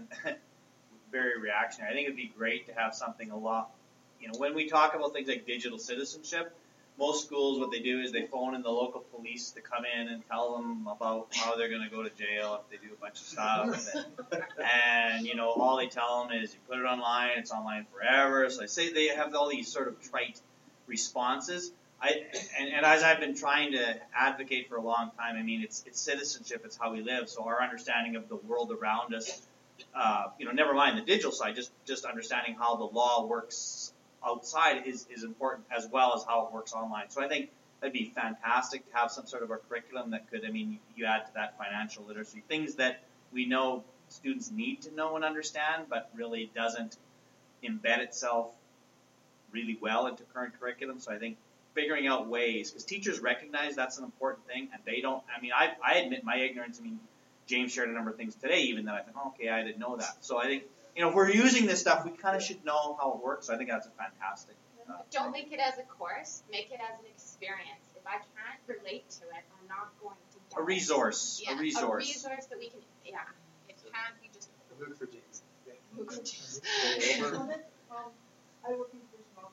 very reactionary. I think it'd be great to have something a lot, you know, when we talk about things like digital citizenship, most schools, what they do is they phone in the local police to come in and tell them about how they're going to go to jail if they do a bunch of stuff. And, and, you know, all they tell them is you put it online, it's online forever. So I say they have all these sort of trite responses. I and, and as I've been trying to advocate for a long time, I mean, it's it's citizenship, it's how we live. So our understanding of the world around us, uh, you know, never mind the digital side, just just understanding how the law works outside is, is important as well as how it works online. So I think that'd be fantastic to have some sort of a curriculum that could, I mean, you add to that financial literacy, things that we know students need to know and understand, but really doesn't embed itself really well into current curriculum. So I think figuring out ways, because teachers recognize that's an important thing, and they don't, I mean, I, I admit my ignorance. I mean, James shared a number of things today even that I think, oh, okay, I didn't know that. So I think, you know, if we're using this stuff, we kind of should know how it works. So I think that's a fantastic. Uh, Don't make it as a course, make it as an experience. If I can't relate to it, I'm not going to get a resource, it. Yeah, a resource. A resource that we can, yeah. It can't be just A MOOC for James. MOOC for James. um, I work in the office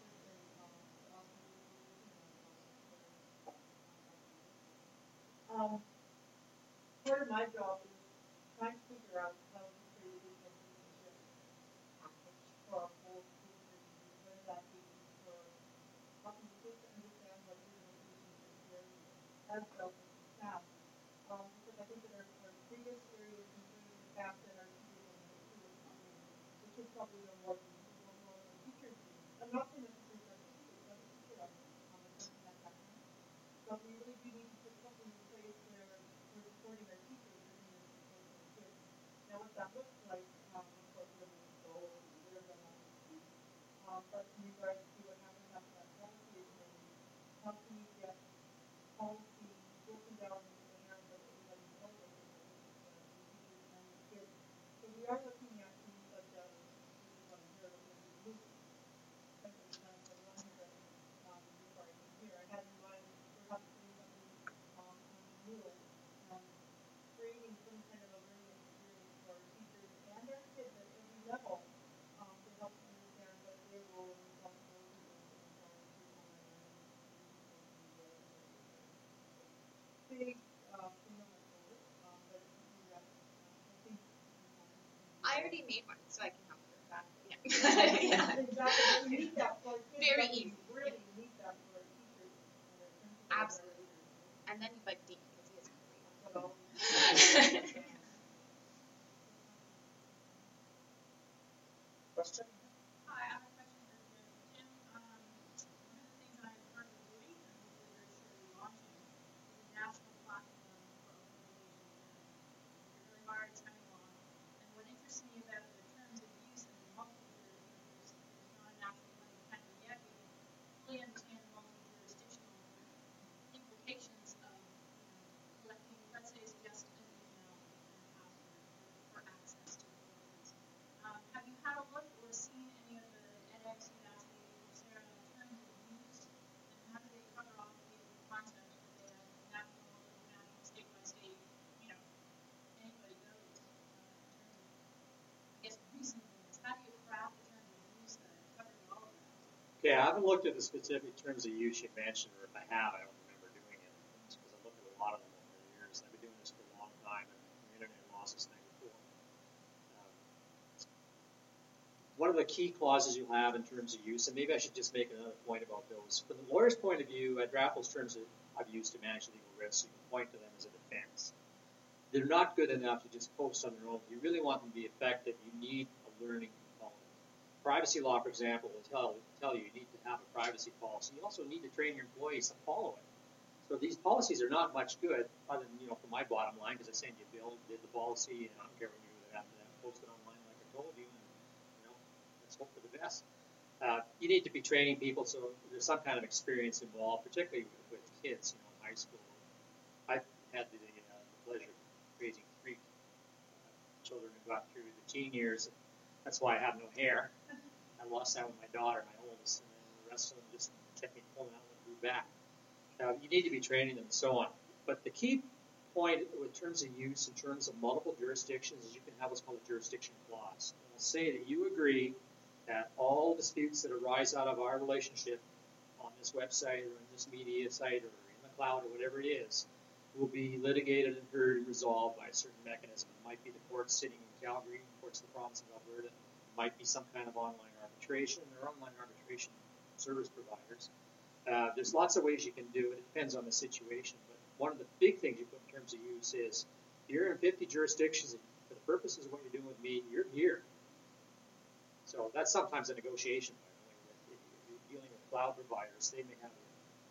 and um, part of my job is trying to figure out how to create a digital citizenship package for our whole students, and whether that be for helping the kids to understand what digital citizenship is as well as the staff. Um, because I think that our, our biggest area of concern is the fact that our teachers don't know who is coming. The kids probably know more than know more than teachers do. I'm not saying that the teachers are teachers, but the teacher doesn't um, something like that. But we really do need to put something in place where we're supporting our teachers and we're supporting our kids. Now, what that looks like, um, of course, whether it's goal or whatever that might be. Um, but in regards to what happens after that policy is made, how can we get policy broken down into the hands of everybody involved with it, the teachers and the kids? So we are looking at things such as, this is what I'm here, looking at the MOOC. Like for example, the one here that um, before I came here, I had in mind perhaps doing something um, on renewal and creating some kind of a learning experience for our teachers and our kids at every level um, to help them understand what their role and responsibility is in following through on their learning. Big uh, thing on my shoulder, um, but it's something that uh, I think is important. I already made one, so I can help with that. Yeah. Yeah, exactly. We need that for our kids. Very but we easy. Really need that for our teachers and our principals. Absolutely. And then you like Dean because he has a great one. So, Question? Hi, I have a question for Jim. Jim, um, one of the things I've heard of doing, and hopefully very shortly launching, is a national platform for open innovation Canada. You're really hard, it's coming along. And what interests me about the terms of use and the multiple jurisdictions, there's not a national one in Canada yet, we can fully understand the multi-jurisdictional implications of, you know, collecting, let's say it's just an email and a password for access to programs. Um, have you had a look or seen any of the edX, Udacity, Coursera terms of use, and how do they cover off the content? Do they have national, international, state by state, you know, anybody goes, uh, in terms of, I guess, reasonableness? How do you craft the terms of use that cover all of that? Okay, I haven't looked at the specific terms of use you mentioned, or if I have, I don't remember doing it. It's because I've looked at a lot of them over the years. I've been doing this for a long time, and the internet laws is ninety-four. Um, one of the key clauses you have in terms of use, and maybe I should just make another point about those. From the lawyer's point of view, I draft those terms that I've used to manage legal risks. So you can point to them as a defense. They're not good enough to just post on their own. You really want them to be effective. You need a learning component. Privacy law, for example, will tell, tell you you need to have a privacy policy. You also need to train your employees to follow it. So these policies are not much good, other than, you know, for my bottom line, because I send you a bill, did the policy, and I don't care when you do it after that, post it online like I told you, and, you know, let's hope for the best. Uh, you need to be training people, so there's some kind of experience involved, particularly with, with kids, you know, in high school. I've had the, uh, the pleasure of raising three uh, children who got through the teen years. That's why I have no hair. I lost that with my daughter, my oldest, and then the rest of them just kept me pulling out and grew back. Uh, you need to be training them and so on. But the key point with terms of use in terms of multiple jurisdictions is you can have what's called a jurisdiction clause. It will say that you agree that all disputes that arise out of our relationship on this website or in this media site or in the cloud or whatever it is will be litigated and heard and resolved by a certain mechanism. It might be the courts sitting in Calgary, courts of the province of Alberta. It might be some kind of online arbitration. There are online arbitration service providers. Uh, there's lots of ways you can do it. It depends on the situation. But one of the big things you put in terms of use is you're in fifty jurisdictions, and for the purposes of what you're doing with me, you're here. So that's sometimes a negotiation. By the way, if you're dealing with cloud providers, they may have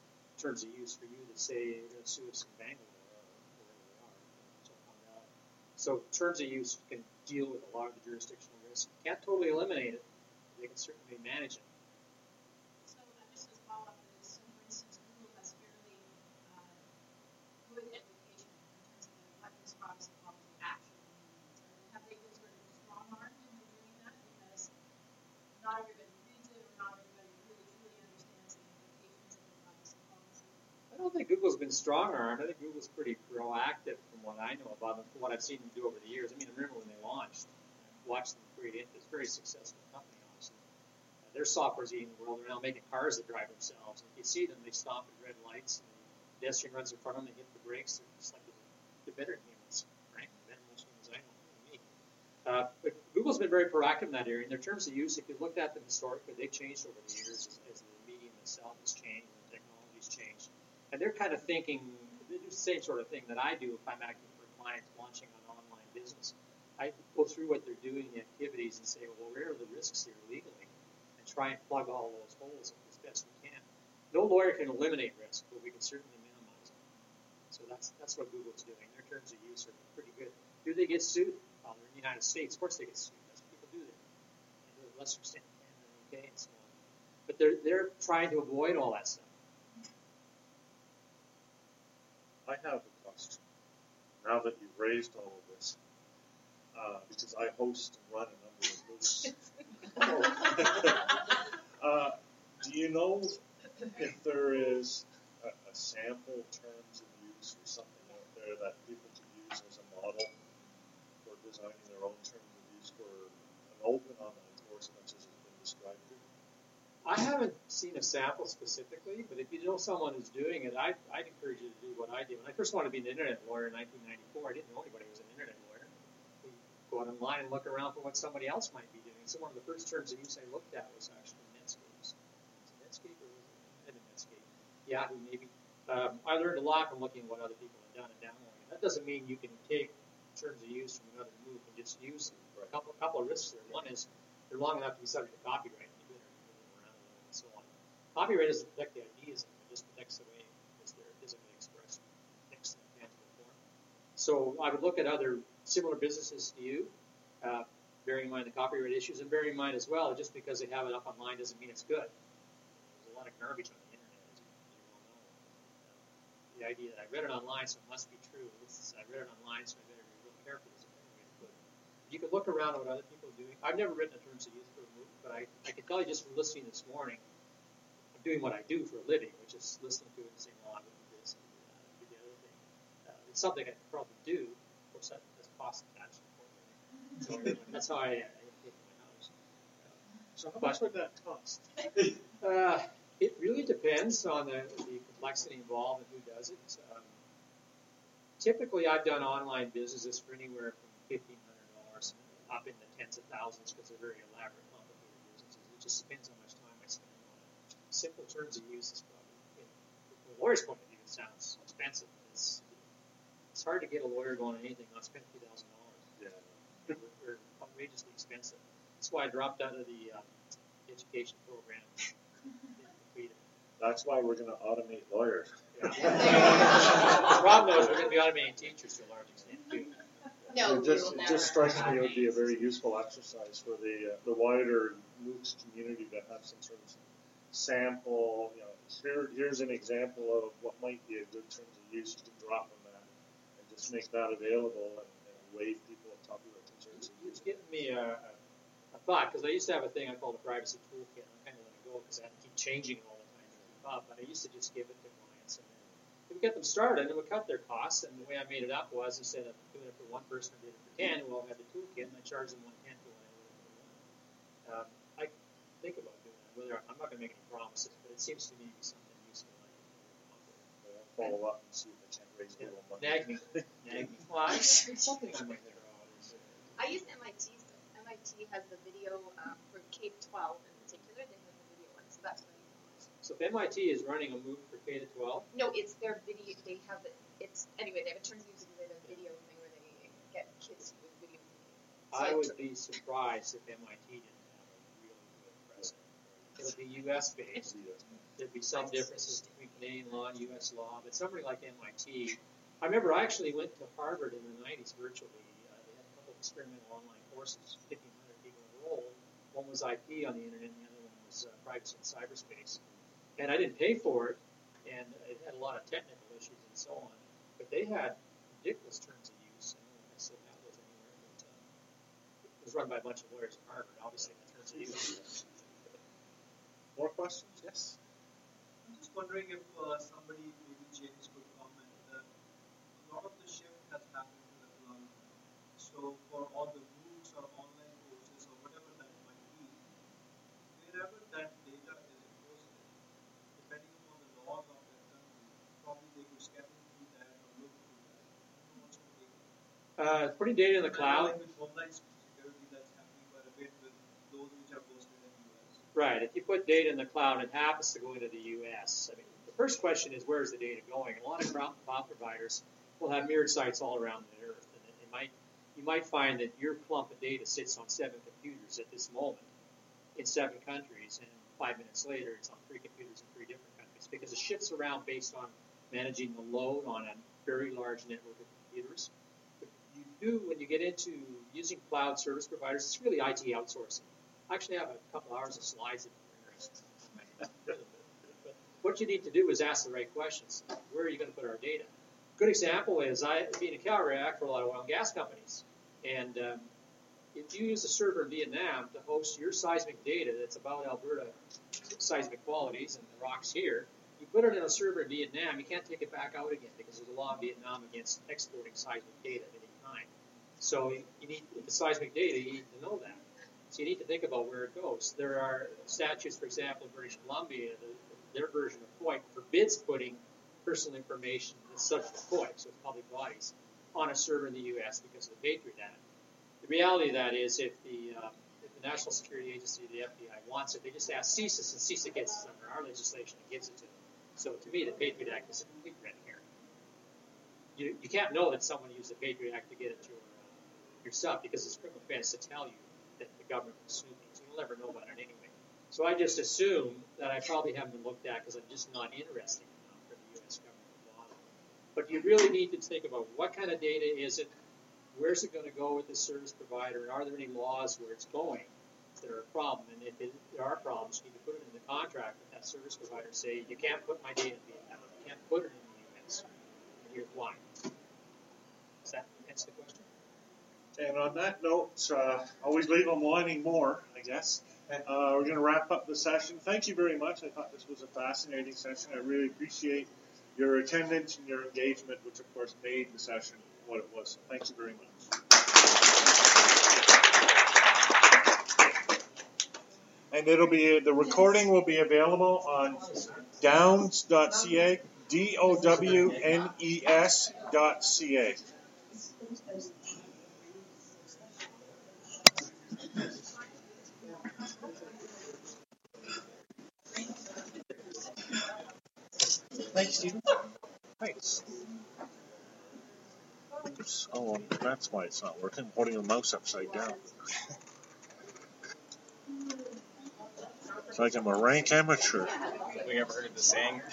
terms of use for you to say you're going to sue us in Bangalore or wherever they are. Silicon Valley. So terms of use can deal with a lot of the jurisdictional risk. Can't totally eliminate it. They can certainly manage it. So uh, just as follow up to this, so for instance, Google has fairly uh, good education in terms of what this privacy policy actually means. And have they been sort of strong-armed into doing that? Because not everybody reads it, or not everybody really truly understands the implications of the privacy policy. I don't think Google's been strong-armed. I think Google's pretty proactive from what I know about them, from what I've seen them do over the years. I mean, I remember when they launched, I watched them create it. It's a very successful company, honestly. Uh, their software's eating the world. They're now making cars that drive themselves. And if you see them, they stop at red lights. And the pedestrian runs in front of them. They hit the brakes. They're just like they're better than humans, right? Better than most humans I know, me. Uh, but Google's been very proactive in that area. In their terms of use, if you looked at them historically, they've changed over the years as, as the medium itself has changed and the technology's changed. And they're kind of thinking, they do the same sort of thing that I do if I'm acting for clients launching an online business. I go through what they're doing, the activities, and say, well, where are the risks here legally? And try and plug all those holes as best we can. No lawyer can eliminate risk, but we can certainly minimize it. So that's that's what Google's doing. Their terms of use are pretty good. Do they get sued? Well, they're in the United States. Of course they get sued. That's what people do there. And to a lesser extent, Canada and U K and so on. But they're, they're trying to avoid all that stuff. I have a question. Now that you've raised all of this, uh, because I host and run a number of groups. uh, do you know if there is a, a sample terms of use or something out there that people could use as a model for designing their own terms of use for an open online course, much as has been described here? I haven't seen a sample specifically, but if you know someone who's doing it, I'd, I'd encourage you to do what I did. When I first wanted to be an internet lawyer in nineteen ninety-four, I didn't know anybody who was an internet lawyer. We go out online and look around for what somebody else might be doing. So one of the first terms of use I looked at was actually Netscape. Was it Netscape or was it Netscape? Yahoo, maybe. Um, I learned a lot from looking at what other people had done and downloading. That doesn't mean you can take terms of use from another move and just use them. A couple, a couple of risks there. One is they're long enough to be subject to copyright. So on. Copyright doesn't protect the ideas, it just protects the way because they're physically expressed in text and tangible form. So I would look at other similar businesses to you, uh, bearing in mind the copyright issues, and bearing in mind as well, just because they have it up online doesn't mean it's good. There's a lot of garbage on the internet, as you, as you well know. Uh, the idea that I read it online, so it must be true. This is, I read it online, so I better be real careful. Is a better way to put it. You can look around at what other people are doing. I've never written a terms of use for a movie, but I, I can tell you just from listening this morning, I'm doing what I do for a living, which is listening to it and saying, well, I would do this and do that and do the other thing. Uh, it's something I could probably do. Of course, that has cost attached to it. So that's how I, I take my house. Uh, So how but, much would that cost? uh, it really depends on the, the complexity involved and who does it. Um, typically, I've done online businesses for anywhere from fifteen hundred dollars up in the tens of thousands because they're very elaborate, complicated businesses. It just depends how much time I spend on it. Simple terms of use is probably, you know, from a lawyer's point of view, it sounds expensive. It's, it's hard to get a lawyer going on anything not spend fifty thousand dollars. Yeah. We're, we're outrageously expensive. That's why I dropped out of the um, education program. That's why we're going to automate lawyers. Yeah. The problem is we're going to be automating teachers to a large extent, too. No, it just, we will it never just strikes me it would automate. be a very useful exercise for the uh, the wider MOOCs community to have some sort of sample. You know, here here's an example of what might be a good terms of use. You can drop on that and just make that available and, and waive people of copyright concerns. It's given me a, a, a thought, because I used to have a thing I called a privacy toolkit. I kind of let it go because I had to keep changing it all the time to keep up. But I used to just give it to clients, and then we get them started, and we cut their costs. And the way I made it up was instead of doing it for one person, I did it for ten. We all had the toolkit, and I charged them one tenth of what I would have for one. Um, I think about doing that. Whether I'm not going to make any promises, but it seems to me to be something useful. I can offer. I'll follow up and see if I can raise a little money. Nag me, nag me. Well, I, it's something I might throw out. Is, uh, I use M I T, so M I T has the video um, for K twelve in particular. They have the video one, so that's what I use. So if M I T is running a MOOC for K to twelve, No, it's their video. They have the. It's anyway. They have a terms of use because they have a video thing where they get kids with video. So I would be surprised if M I T didn't have a really good precedent. It'll be U S based. There'd be some differences between Canadian law and U S law, but somebody like M I T, I remember I actually went to Harvard in the nineties virtually. Uh, they had a couple of experimental online courses, fifteen hundred people enrolled. One was I P on the internet, and the other one was uh, privacy and cyberspace. And I didn't pay for it, and it had a lot of technical issues and so on. But they had ridiculous terms of use. I don't know if I said that was anywhere, but uh, it was run by a bunch of lawyers at Harvard. Obviously, the terms of use. More questions? Yes. I'm just wondering if uh, somebody, maybe James, could comment that a lot of the shift has happened to the cloud. So for all the MOOCs or online courses or whatever that might be, wherever that data is hosted, depending upon the laws of that country, probably they could step into that or look through that. I don't know what's your take on that. Uh, putting data in the cloud. Like with online security, that's happening quite a bit with those which are hosted in the U S. Right. If you put data in the cloud, it happens to go into the U S. I mean, the first question is, where is the data going? A lot of cloud cloud providers will have mirrored sites all around the earth, and it, it might you might find that your clump of data sits on seven computers at this moment in seven countries, and five minutes later, it's on three computers in three different countries because it shifts around based on managing the load on a very large network of computers. But you do, when you get into using cloud service providers, it's really I T outsourcing. I actually have a couple hours of slides if you're interested. But what you need to do is ask the right questions. Where are you going to put our data? Good example is I, being in Calgary, I act for a lot of oil and gas companies. And um, if you use a server in Vietnam to host your seismic data that's about Alberta seismic qualities and the rocks here, you put it in a server in Vietnam, you can't take it back out again because there's a law in Vietnam against exporting seismic data at any time. So you, you need, if it's seismic data, you need to know that. So you need to think about where it goes. There are statutes, for example, in British Columbia, the, their version of FOIP forbids putting personal information that's subject to FOIP, so it's public bodies, on a server in the U S because of the Patriot Act. The reality of that is if the, um, if the National Security Agency, the F B I, wants it, they just ask CSIS, and CSIS gets it under our legislation and gives it to them. So to me, the Patriot Act is a complete red herring. You, you can't know that someone used the Patriot Act to get at your, uh, your stuff because it's criminal offense to tell you that the government was snooping, so you'll never know about it anyway. So I just assume that I probably haven't been looked at because I'm just not interesting enough for the U S government law. But you really need to think about what kind of data is it, where's it going to go with the service provider, and are there any laws where it's going that are a problem? And if it, there are problems, you need to put it in the contract with that service provider. Say, you can't put my data in Vietnam, you can't put it in the U S. And here's why. Does that answer the question? And on that note, uh, always leave them wanting more, I guess. Uh, we're going to wrap up the session. Thank you very much. I thought this was a fascinating session. I really appreciate your attendance and your engagement, which of course made the session what it was. So thank you very much. And it'll be the recording will be available on downs dot c a, D O W N E S dot C A. Thanks, Stephen. Thanks. Oops. Oh, that's why it's not working. I'm holding the mouse upside down. It's like I'm a rank amateur. Have you ever heard of the saying?